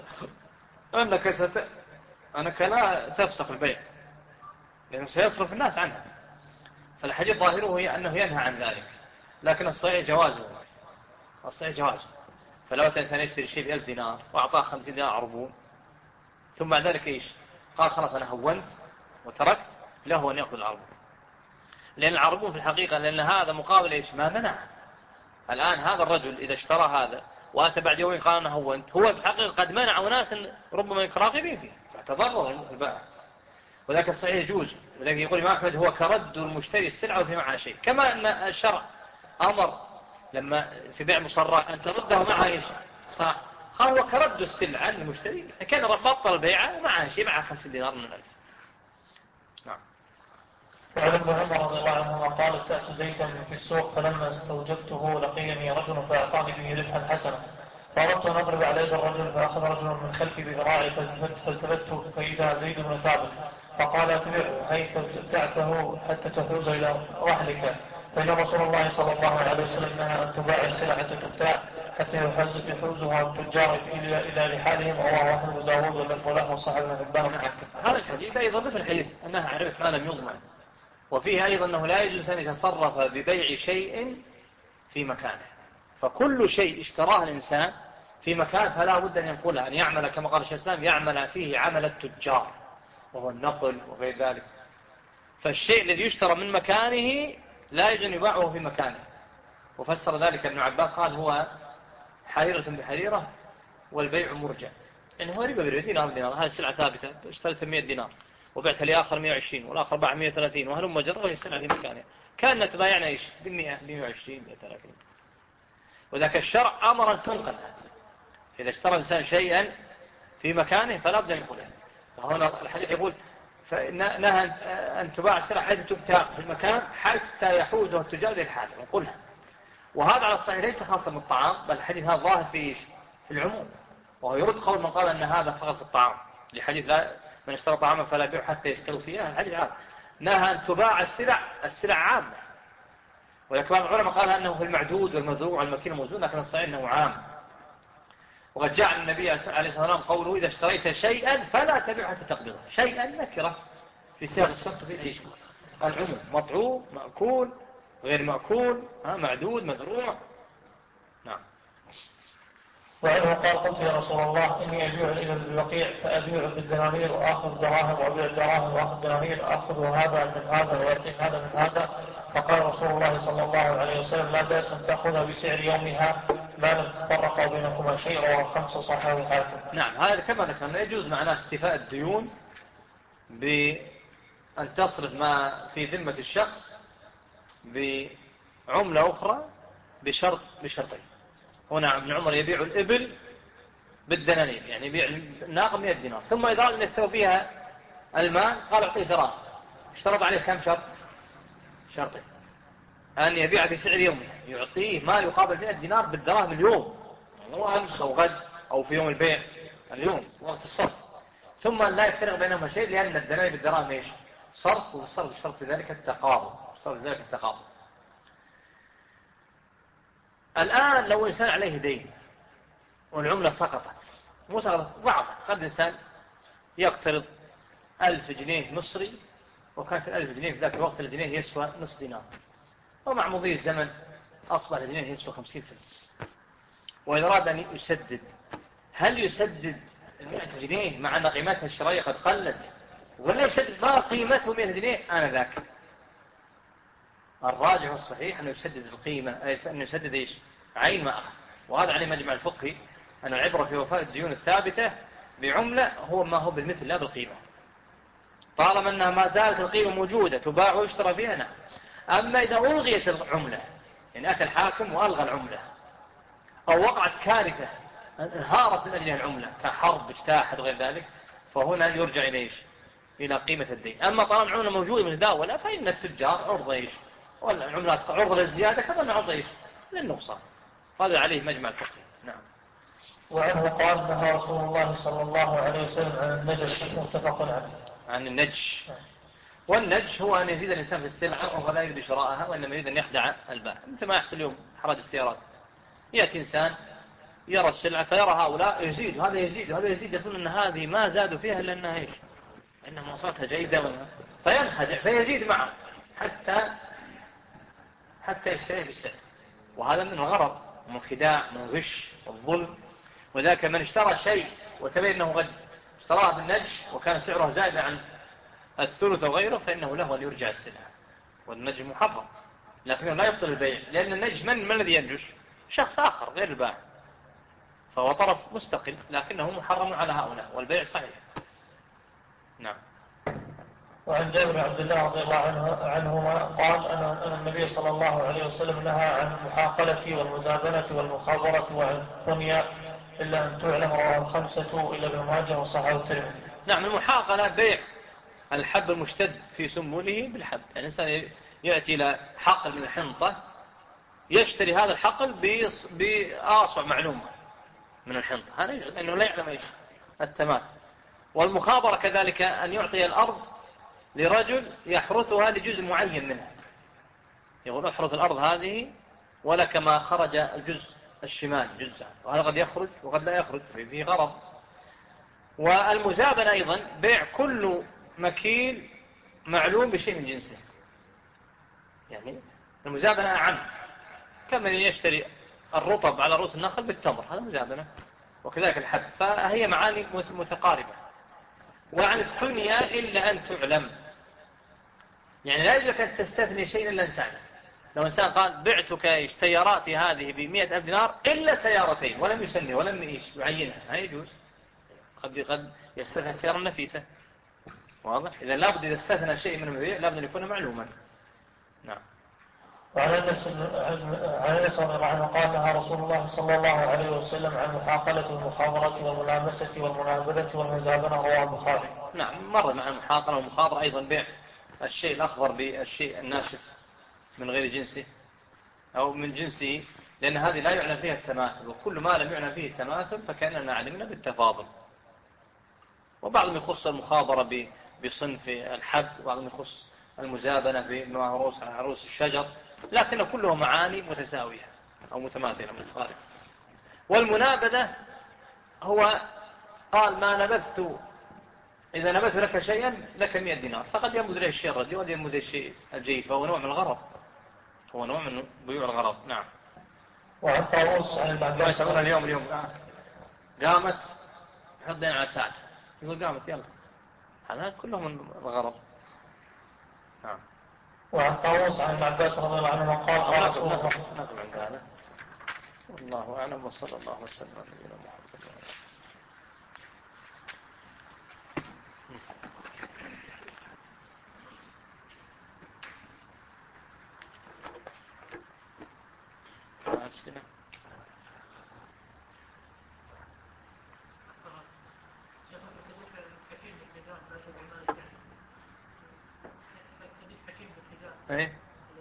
أنك ست... أنك لا تفسخ البيع، لأنه سيصرف الناس عنها. فالحديث ظاهره هي أنه ينهى عن ذلك، لكن الصحيح جوازه، الصحيح جوازه. فلو إنسان يشتري شيء بألف دينار وأعطاه خمسين دينار عربون، ثم بعد ذلك إيش؟ قال خلاص أنا هونت وتركت، له أن يأخذ العربون، لأن العربون في الحقيقة لأن هذا مقابل إيش؟ ما منع. الآن هذا الرجل إذا اشترى هذا وأتى بعد يومين قال أنا هونت، هو في الحقيقة قد منع ناس ربما يراقبين فيه فاعتذر البائع. وذلك الصحيح يجوز، وذلك يقول الإمام أحمد هو كرد المشتري السلعة وفي معها شيء، كما أن الشرع أمر لما في بيع مصرح أن ترده معها إيش؟ صح، هو كرد السلعة للمشتري، كان بطل البيعة ومعها شيء، معها خمسين دينار من الألف. نعم. وعن ابن عمر رضي الله عنهما قال ابتعت زيتا في السوق فلما استوجبته لقيني رجل فأعطاني به ربحا حسنا، فأردت أن أضرب على يد الرجل فأخذ رجل من خلفي بذراعي فالتفت فإذا زيد بن ثابت فقال اتبعه حيث ابتعته حتى تحوز إلى رحلك، فإن رسول الله صلى الله عليه وسلم نهى أن تباع السلعة تبتاع حتى يحوزها التجار إلى رحالهم، رواه أحمد داود واللفظ له وصححه ابن حبان. هذا الحديث أيضا مثل الحديث أنها عن ربح ما لم يضمن، وفيه أيضا أنه لا يجوز أن يتصرف ببيع شيء في مكانه. فكل شيء اشتراه الإنسان في مكان فلا بد أن ينقلها، أن يعمل كما قال الشيخ الإسلام يعمل فيه عمل التجار وهو النقل وغير ذلك. فالشيء الذي يشترى من مكانه لا يجوز أن يباعه في مكانه. وفسر ذلك ابن عباس قال هو حريرة بحريرة والبيع مرجع، يعني هو ربا بربا دينار دينار، هذه السلعة ثابتة اشتريتها مئة دينار وبعتها لآخر مئة وعشرين والآخر باع مئة وثلاثين وهلم مجرى وهي السلعة في مكانها، كانت تبايعنا إيش بالمئة مئة وعشرين مئة وثلاثين. وذاك الشرع أمر أن تنقل، إذا اشترى الإنسان شيئا في مكانه فلا بد أن ينقلها. فهنا الحديث يقول نهى أن تباع السلعة حيث تبتاع في المكان حتى يحوزه التجار للحاجة ونقولها. وهذا على الصحيح ليس خاصا بالطعام، بل الحديث هذا ظاهر في في العموم، وهو يرد قول من قال أن هذا فقط في الطعام، لحديث لا من اشترى طعاما فلا يبيع حتى يستوي فيها. الحديث عام نهى أن تباع السلع السلع عامة، ولكن العلماء قال أنه في المعدود والمذروع والمكين الموزون، لكن الصحيح أنه عام. وقد جاء النبي عليه الصلاة والسلام قوله إذا اشتريت شيئا فلا تبيع حتى تقبضه، شيئا نكرة في سياق الشرط في ايش؟ العموم، مطعوم مأكول غير مأكول معدود مذروع. نعم. وعنه قال قلت يا رسول الله إني أبيع إلى البقيع فأبيع بالدنانير وآخذ دراهم وأبيع الدراهم وآخذ دنانير، آخذ هذا من هذا وأعطي هذا من هذا، فقال رسول الله صلى الله عليه وسلم لا بأس أن تأخذها بسعر يومها ما لم تفرق بينكما شيء، رواه الخمسة صححه الحاكم. نعم، هذا كما ذكرنا يجوز معناه استيفاء الديون بأن تصرف ما في ذمة الشخص بعملة أخرى بشرط بشرطين. هنا ابن عمر يبيع الإبل بالدنانير، يعني يبيع الناقة مئة دينار، ثم إذا أردنا يستوي فيها المال قال أعطيه دراهم، اشترط عليه كم شرط؟ شرطين: أن يبيع بسعر يومه، يعطيه ما يقابل مئة دينار بالدراهم اليوم، مو أمس أو غد أو في يوم البيع، اليوم وقت الصرف. ثم لا يفترق بينهما شيء، لأن الدنانير بالدراهم إيش؟ صرف، والصرف الشرط في ذلك التقابض، الصرف في ذلك التقابض. الآن لو إنسان عليه دين والعملة سقطت، مو سقطت، ضعفت، قد إنسان يقترض ألف جنيه مصري، وكانت الألف جنيه في ذاك الوقت الجنيه يسوى نصف دينار، ومع مضي الزمن أصبح الجنيه يسوى خمسين فلس، وإذا أراد أن يسدد، هل يسدد مئة جنيه مع أن قيمتها الشرائية قد قلت، ولا يسدد ما قيمته مئة جنيه آنذاك؟ الراجح الصحيح أنه يسدد القيمة، أنه يسدد إيش؟ عين ما أخذ. وهذا عليه مجمع الفقهي، أن العبرة في وفاء الديون الثابتة بعملة هو ما هو بالمثل لا بالقيمة، طالما أنها ما زالت القيمة موجودة تباع ويشترى فيها. نعم. أما إذا ألغيت العملة، يعني أتى الحاكم وألغى العملة، أو وقعت كارثة انهارت من أجلها العملة كحرب اجتاحت وغير ذلك، فهنا يرجع إلى إيش؟ إلى قيمة الدين. أما طالما العملة موجودة متداولة، فإن التجار عرض إيش؟ والعملات عرض للزيادة كذا عرض إيش؟ للنقصان. هذا عليه مجمع الفقهي. نعم. وعنه قال: نهى رسول الله صلى الله عليه وسلم عن النجش، متفق عليه. عن النجش. والنجش هو أن يزيد الإنسان في السلعة ولا يريد شراءها، وإنما يريد أن يخدع البائع، مثل ما يحصل اليوم حراج السيارات. يأتي إنسان يرى السلعة فيرى هؤلاء يزيد، وهذا يزيد وهذا يزيد، يظن أن هذه ما زادوا فيها إلا أنها إيش؟ إنها مواصفاتها جيدة، فينخدع فيزيد معه حتى حتى يشتريه بالسعر. وهذا من الغرض ومن خداع من غش والظلم. وذاك من اشترى شيء وتبين أنه قد اشتراه بالنجش وكان سعره زائد عن الثلث وغيره، فإنه له أن يرجع السلعة. والنجش محرم، لكنه لا يبطل البيع، لأن النجش من, من الذي ينجش؟ شخص آخر غير البائع، فهو طرف مستقل، لكنه محرم على هؤلاء، والبيع صحيح. نعم. وعن جابر بن عبد الله رضي الله عنه عنهما قال: أن النبي صلى الله عليه وسلم نهى عن المحاقلة والمزابنة والمخابرة وعن الثنيا إلا أن تعلم، رواه الخمسة إلا ابن ماجه وصححه الترمذي. نعم. المحاقلة بيع الحب المشتد في سنبله بالحب، يعني الإنسان يأتي إلى حقل من الحنطة، يشتري هذا الحقل بأصع معلومة من الحنطة، هذا لأنه لا يعلم إيش التمام. والمخابرة كذلك أن يعطي الأرض لرجل يحرثها لجزء معين منها، يقول: احرث الأرض هذه ولك ما خرج الجزء الشمال جزء، وهذا قد يخرج وقد لا يخرج، فيه غرض. والمزابنة أيضا بيع كل مكيل معلوم بشيء من جنسه، يعني المزابنة أعم، كمن يشتري الرطب على رؤوس النخل بالتمر، هذا مزابنة، وكذلك الحب، فهي معاني متقاربة. وعن الثنيا إلا أن تعلم، يعني لا يجب أن تستثني شيء إلا أن تعلم. لو إنسان قال: بعتك سياراتي هذه بمئة ألف دينار إلا سيارتين، ولم يسمي ولم إيش يعينها، لا يجوز. قد قد يستثنى السيارة النفيسة، واضح؟ إذا لابد إذا استثنى شيء من المبيع لابد أن يكون معلوما. نعم. وعن أنس رضي الله عنه قال: نهى رسول الله صلى الله عليه وسلم عن المحاقلة والمخابرة والملامسة والمنابذة والمزابنة، رواه البخاري. نعم. مر مع المحاقلة والمخابرة أيضا بيع الشيء الأخضر بالشيء الناشف من غير جنسه أو من جنسه، لأن هذه لا يعنى فيها التماثل، وكل ما لم يعنى فيه التماثل فكأننا علمنا بالتفاضل. وبعضهم يخص المخابرة بصنف الحب، وبعضهم يخص المزابنة بأنواع عروس الشجر، لكن كله معاني متساوية أو متماثلة متقاربة. والمنابذة هو قال: ما نبذت، إذا نبذت لك شيئا لك مئة دينار، فقد ينبذ له الشيء الرديء وقد ينبذ الشيء الجيد، فهو نوع من الغرض، هو نوع من بيوع الغرض. نعم. وعن طاووس عن ما يسمونه اليوم اليوم قامت يحط دين على ساعة، يقول: قامت يلا، هذا كله من الغرض. نعم. وعن طاووس عن عباس رضي الله عنه قال: قال رسول الله. نقل عند هذا، والله أعلم، وصلى الله وسلم على نبينا محمد. أسئلة. ايه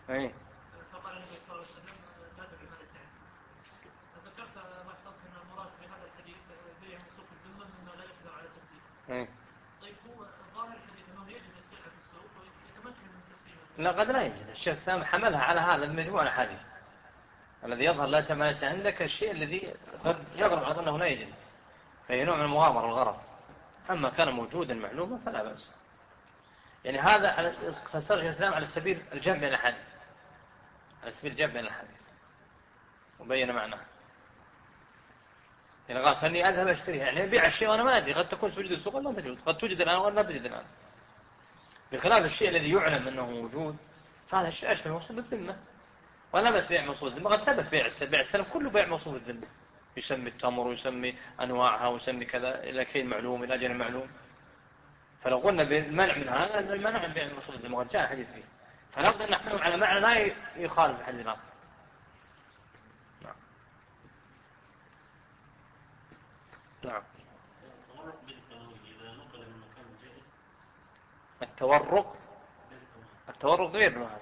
أي. فقال النبي صلى الله عليه وسلم لا تبيع ما ليس عندك. فذكرت لاحظت أن المراد في هذا الحديث بيع موصوف الذمة مما لا يقدر على تسليمه. أي. طيب هو ظاهر الحديث أنه يجد السلعة في السوق ويتمكن من تسليمها. لا قد لا يجد. الشيخ الإسلام حملها على هذا المجموع الحديث الذي يظهر لا تماس عندك الشيء الذي قد يغرب على أنه لا يجد، فهي نوع من المغامرة والغرض. أما كان موجودا معلوما فلا بأس. يعني هذا على فسر الشيخ الإسلام على سبيل الجمع بين الحديث، على سبيل الجمع بين الحديث، وبين معناه. يعني قال فاني اذهب اشتريها، يعني ابيع الشيء وانا ما ادري، قد تكون توجد السوق ولا ما توجد، قد توجد الان ولا ما توجد الان. بخلاف الشيء الذي يعلم انه موجود فهذا الشيء اشبه موصول بالذمه، ولا بس بيع موصول بالذمه. قد ثبت بيع بيع السلم كله بيع موصول بالذمه، يسمي التمر ويسمي انواعها ويسمي كذا الى كيل معلوم الى اجل معلوم. فلو قلنا بالمنع من هذا المنع من بيع موصول بالذمه قد جاء حديث فيه، فلا بد ان نحكم على معنى لا يخالف الحديث الاخر. نعم. التورق بالتنوي إذا نقل من مكان جائز. التورق التورق غير هذا.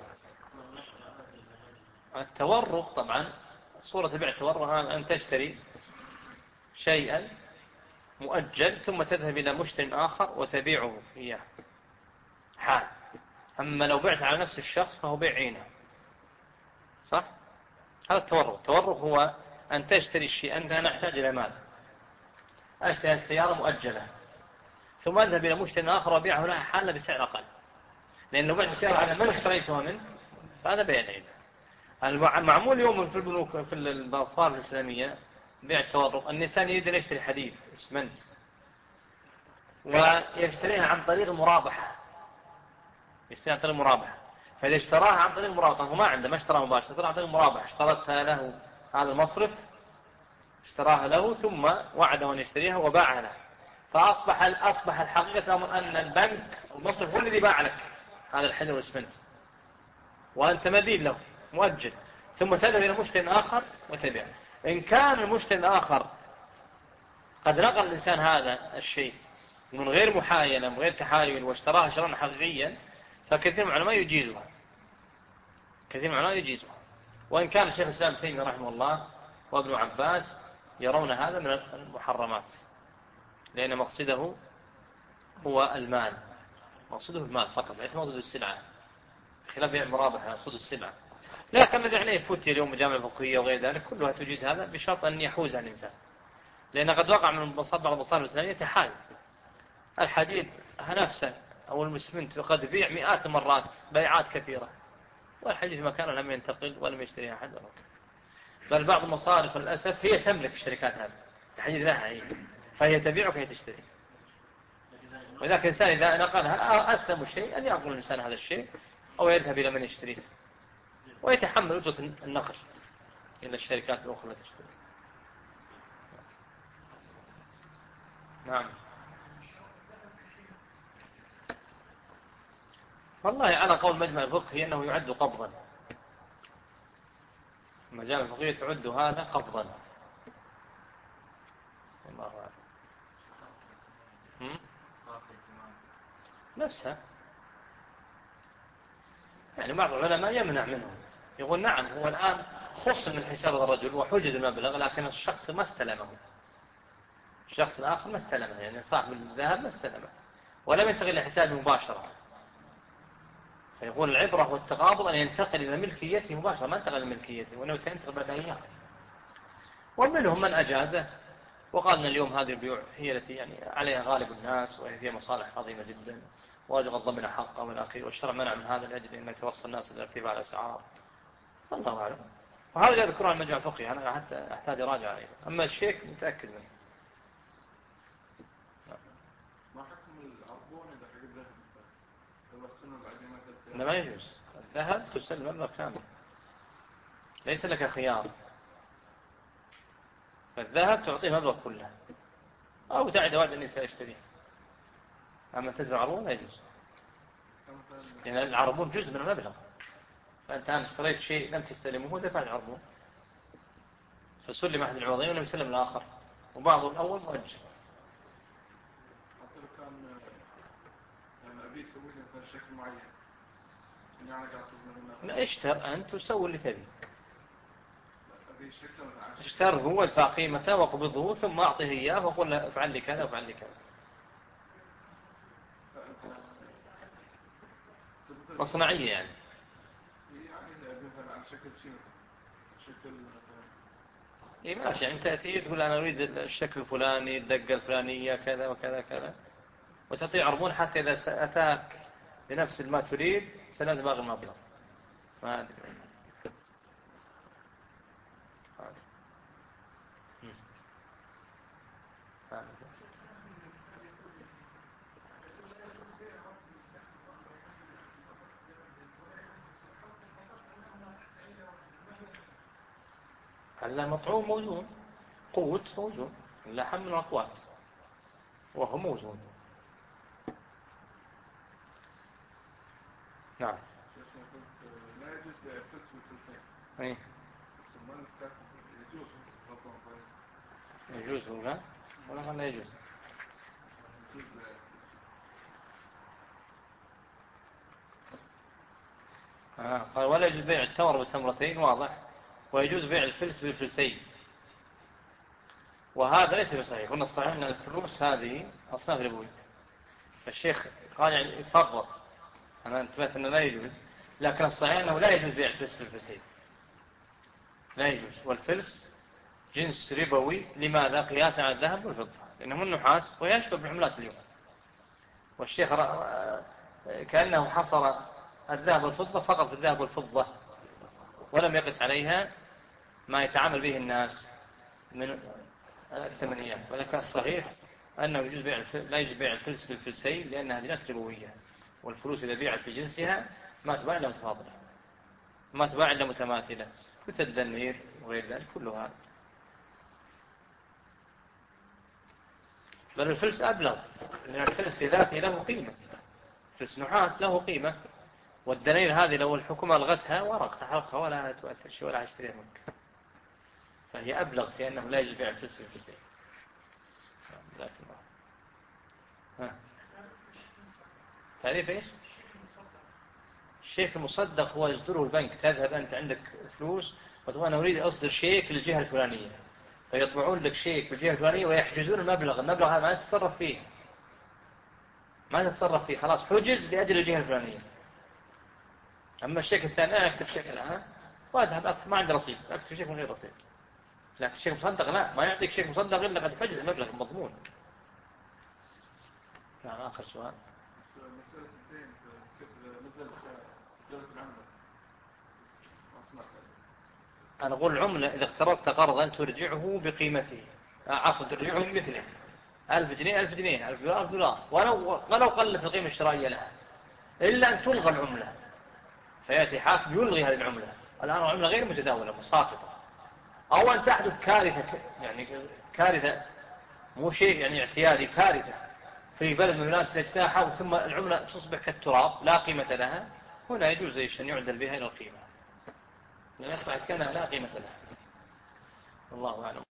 التورق طبعا صورة بيع التورق أن تشتري شيئا مؤجل ثم تذهب إلى مشتري آخر وتبيعه إياه حال. أما لو بعت على نفس الشخص فهو بيع عينه، صح؟ هذا التورق. التورق هو أن تشتري الشيء. أنت أنا أحتاج إلى مال، أشتري السيارة مؤجلة ثم أذهب إلى مشتري آخر وبيعه لها حالة بسعر أقل، لأن لو بعت السيارة على من اشتريتها منه فهذا بيع عينه. المعمول يوم في البنوك في الباصار الإسلامية بيع التورق. الإنسان يريد أن يشتري حديد اسمنت ويشتريها عن طريق المرابحة، يشتريها عن طريق المرابحة. فإذا اشتراها عن طريق المرابحة هو ما عنده، ما اشتراها مباشرة، اشتراها عن طريق المرابحة، اشترتها له هذا المصرف، اشتراها له ثم وعده أن يشتريها وباعها له. فأصبح أصبح الحقيقة الأمر أن البنك المصرف هو الذي باع لك هذا الحديد والاسمنت وأنت مدين له مؤجل، ثم تذهب إلى مشتري آخر وتبيع. إن كان المشتري الآخر قد نقل الإنسان هذا الشيء من غير محايلة من غير تحايل واشتراها شراء حقيقيا فكثير من العلماء يجيزها، كثير من العلماء يجيزها. وإن كان الشيخ الإسلام تيمية رحمه الله وابن عباس يرون هذا من المحرمات، لأن مقصده هو المال، مقصده المال فقط ليس مقصده السلعة، خلاف بيع المرابحة مقصود السلعة. لكن الذي عليه فتي اليوم الجامعة الفقهية وغير ذلك كلها تجيز هذا بشرط أن يحوز عن الإنسان، لأن قد وقع من بعض المصادر الإسلامية تحايل الحديد نفسه أو المسمنت قد بيع مئات المرات بيعات كثيرة والحديد في مكانه لم ينتقل ولم يشتري أحد. بل بعض المصارف للأسف هي تملك الشركات هذه الحديد لها هي، فهي تبيع وهي تشتري. وإذا كان الإنسان إذا نقلها أسلم شيء أن يأكل الإنسان هذا الشيء أو يذهب إلى من يشتريه ويتحمل أجرة النقل إلى الشركات الأخرى التي تشتري. نعم. والله على قول مجمع الفقهي أنه يعد قبضا، المجامع الفقهية تعد هذا قبضا. الله أعلم. نفسها يعني بعض العلماء يمنع منه، يقول نعم هو الآن خص من حساب الرجل وحجد المبلغ لكن الشخص ما استلمه، الشخص الآخر ما استلمه، يعني صاحب الذهب ما استلمه ولم ينتقل إلى حسابه مباشرة. فيقول العبرة والتقابض أن ينتقل إلى ملكيته مباشرة، ما انتقل إلى ملكيته وأنه سينتقل بعد أيام. ومنهم من أجازه وقال أن اليوم هذه البيوع هي التي يعني عليها غالب الناس وهي فيها مصالح عظيمة جدا واجب الضمن حقه والأخير، والشرع منع من هذا لأجل أن يتوصل الناس إلى ارتفاع الأسعار. الله أعلم. وهذا يذكره عن المجمع الفقهي أنا حتى أحتاج أراجع عليه، أما الشيك متأكد منه. ما حكم العربون إذا حق الذهب توصلنا بعد ما تدفع؟ لا ما يجوز، الذهب تسلم مبلغ كامل ليس لك خيار، فالذهب تعطيه مبلغ كله أو تعد واحد أني سأشتريه، أما تدفع عربون لا يجوز، لأن يعني العربون جزء من المبلغ، فأنت الآن اشتريت شيء لم تستلمه ودفع العربون فسلم أحد العوضين ولم يسلم الآخر وبعض الأول مؤجل. حتى لو كان يعني أبي يسوي له شكل معين يعني قاعد تظن لا اشتر أنت وسوي اللي تبي. أبي شكله متعشق. اشتر هو ادفع قيمته واقبضه ثم أعطيه إياه وقل له افعل لي كذا وافعل لي كذا. مصنعية يعني. يعني مثلا على شكل شيء شكل مثلا. إيه ماشي يعني تأتي تقول أنا أريد الشكل الفلاني الدقة الفلانية كذا وكذا كذا وتعطيه عربون حتى إذا أتاك بنفس ما تريد سند باقي المبلغ. ما أدري. المطعوم موزون قوت موزون اللحم من الأقوات وهو موزون. نعم. لا يجوز بيع الفلس بالفلسين. ايه. بس المؤلف كاتب يجوز غلطان طيب. يجوز ولا ولا لا يجوز؟ يجوز بيع الفلس. آه قال ولا يجوز بيع التمر بالتمرتين واضح ويجوز بيع الفلس بالفلسين وهذا ليس بصحيح. قلنا الصحيح أن الفلوس هذه أصناف ربوية. الشيخ قال يعني يفضل أنا انتبهت أنه لا يجوز لكن الصحيح أنه لا يجوز بيع الفلس بالفلسين لا يجوز. والفلس جنس ربوي لماذا؟ قياسا على الذهب والفضة لأنه من نحاس ويشبه بالعملات اليوم. والشيخ كأنه حصر الذهب والفضة فقط في الذهب والفضة ولم يقس عليها ما يتعامل به الناس من الثمانيات. ولكن الصحيح أنه يجوز بيع لا يجوز بيع الفلس بالفلسين لأنها جنس ربوية والفلوس إذا بيعت في جنسها ما تباع إلا متفاضلة ما تباع إلا متماثلة مثل الدنير وغير ذلك كلها. بل الفلس أبلغ لأن الفلس في ذاته له قيمة. فلس نحاس له قيمة والدنير هذه لو الحكومة ألغتها ورق تحرقها ولا تؤثر شيء ولا هتشتريها منك فهي أبلغ في أنه لا يجوز بيع الفلس بالفلسين. جزاك الله. ها تعريف إيش؟ الشيك المصدق هو يصدره البنك. تذهب أنت عندك فلوس وتقول أنا أريد أصدر شيك للجهة الفلانية فيطبعون لك شيك بالجهة الفلانية ويحجزون المبلغ. المبلغ هذا ما تتصرف فيه ما تتصرف فيه خلاص حجز لأجل الجهة الفلانية. أما الشيك الثاني أنا أكتب شيك الآن وأذهب أصلا ما عندي رصيد أكتب شيك من غير رصيد. لكن الشيك مصدق لا ما يعطيك شيك مصدق إلا قد حجز المبلغ المضمون. نعم آخر سؤال. مسألة الدين كيف نزل زيادة العملة ما سمعت. أنا أقول العملة إذا اقترضت قرضا ترجعه بقيمته عفوا ترجعه بمثله ألف جنيه ألف جنيه ألف دولار ألف دولار ولو ولو قلت القيمة الشرائية لها إلا أن تلغى العملة فيأتي حاكم يلغي هذه العملة. الآن العملة غير متداولة مساقطة أو أن تحدث كارثة يعني كارثة مو شيء يعني اعتيادي كارثة في بلد من البلاد تجتاحها ثم العملة تصبح كالتراب لا قيمة لها. هنا يجوز أن يعدل بها إلى القيمة لأن أصبحت كأنها لا قيمة لها. الله أعلم.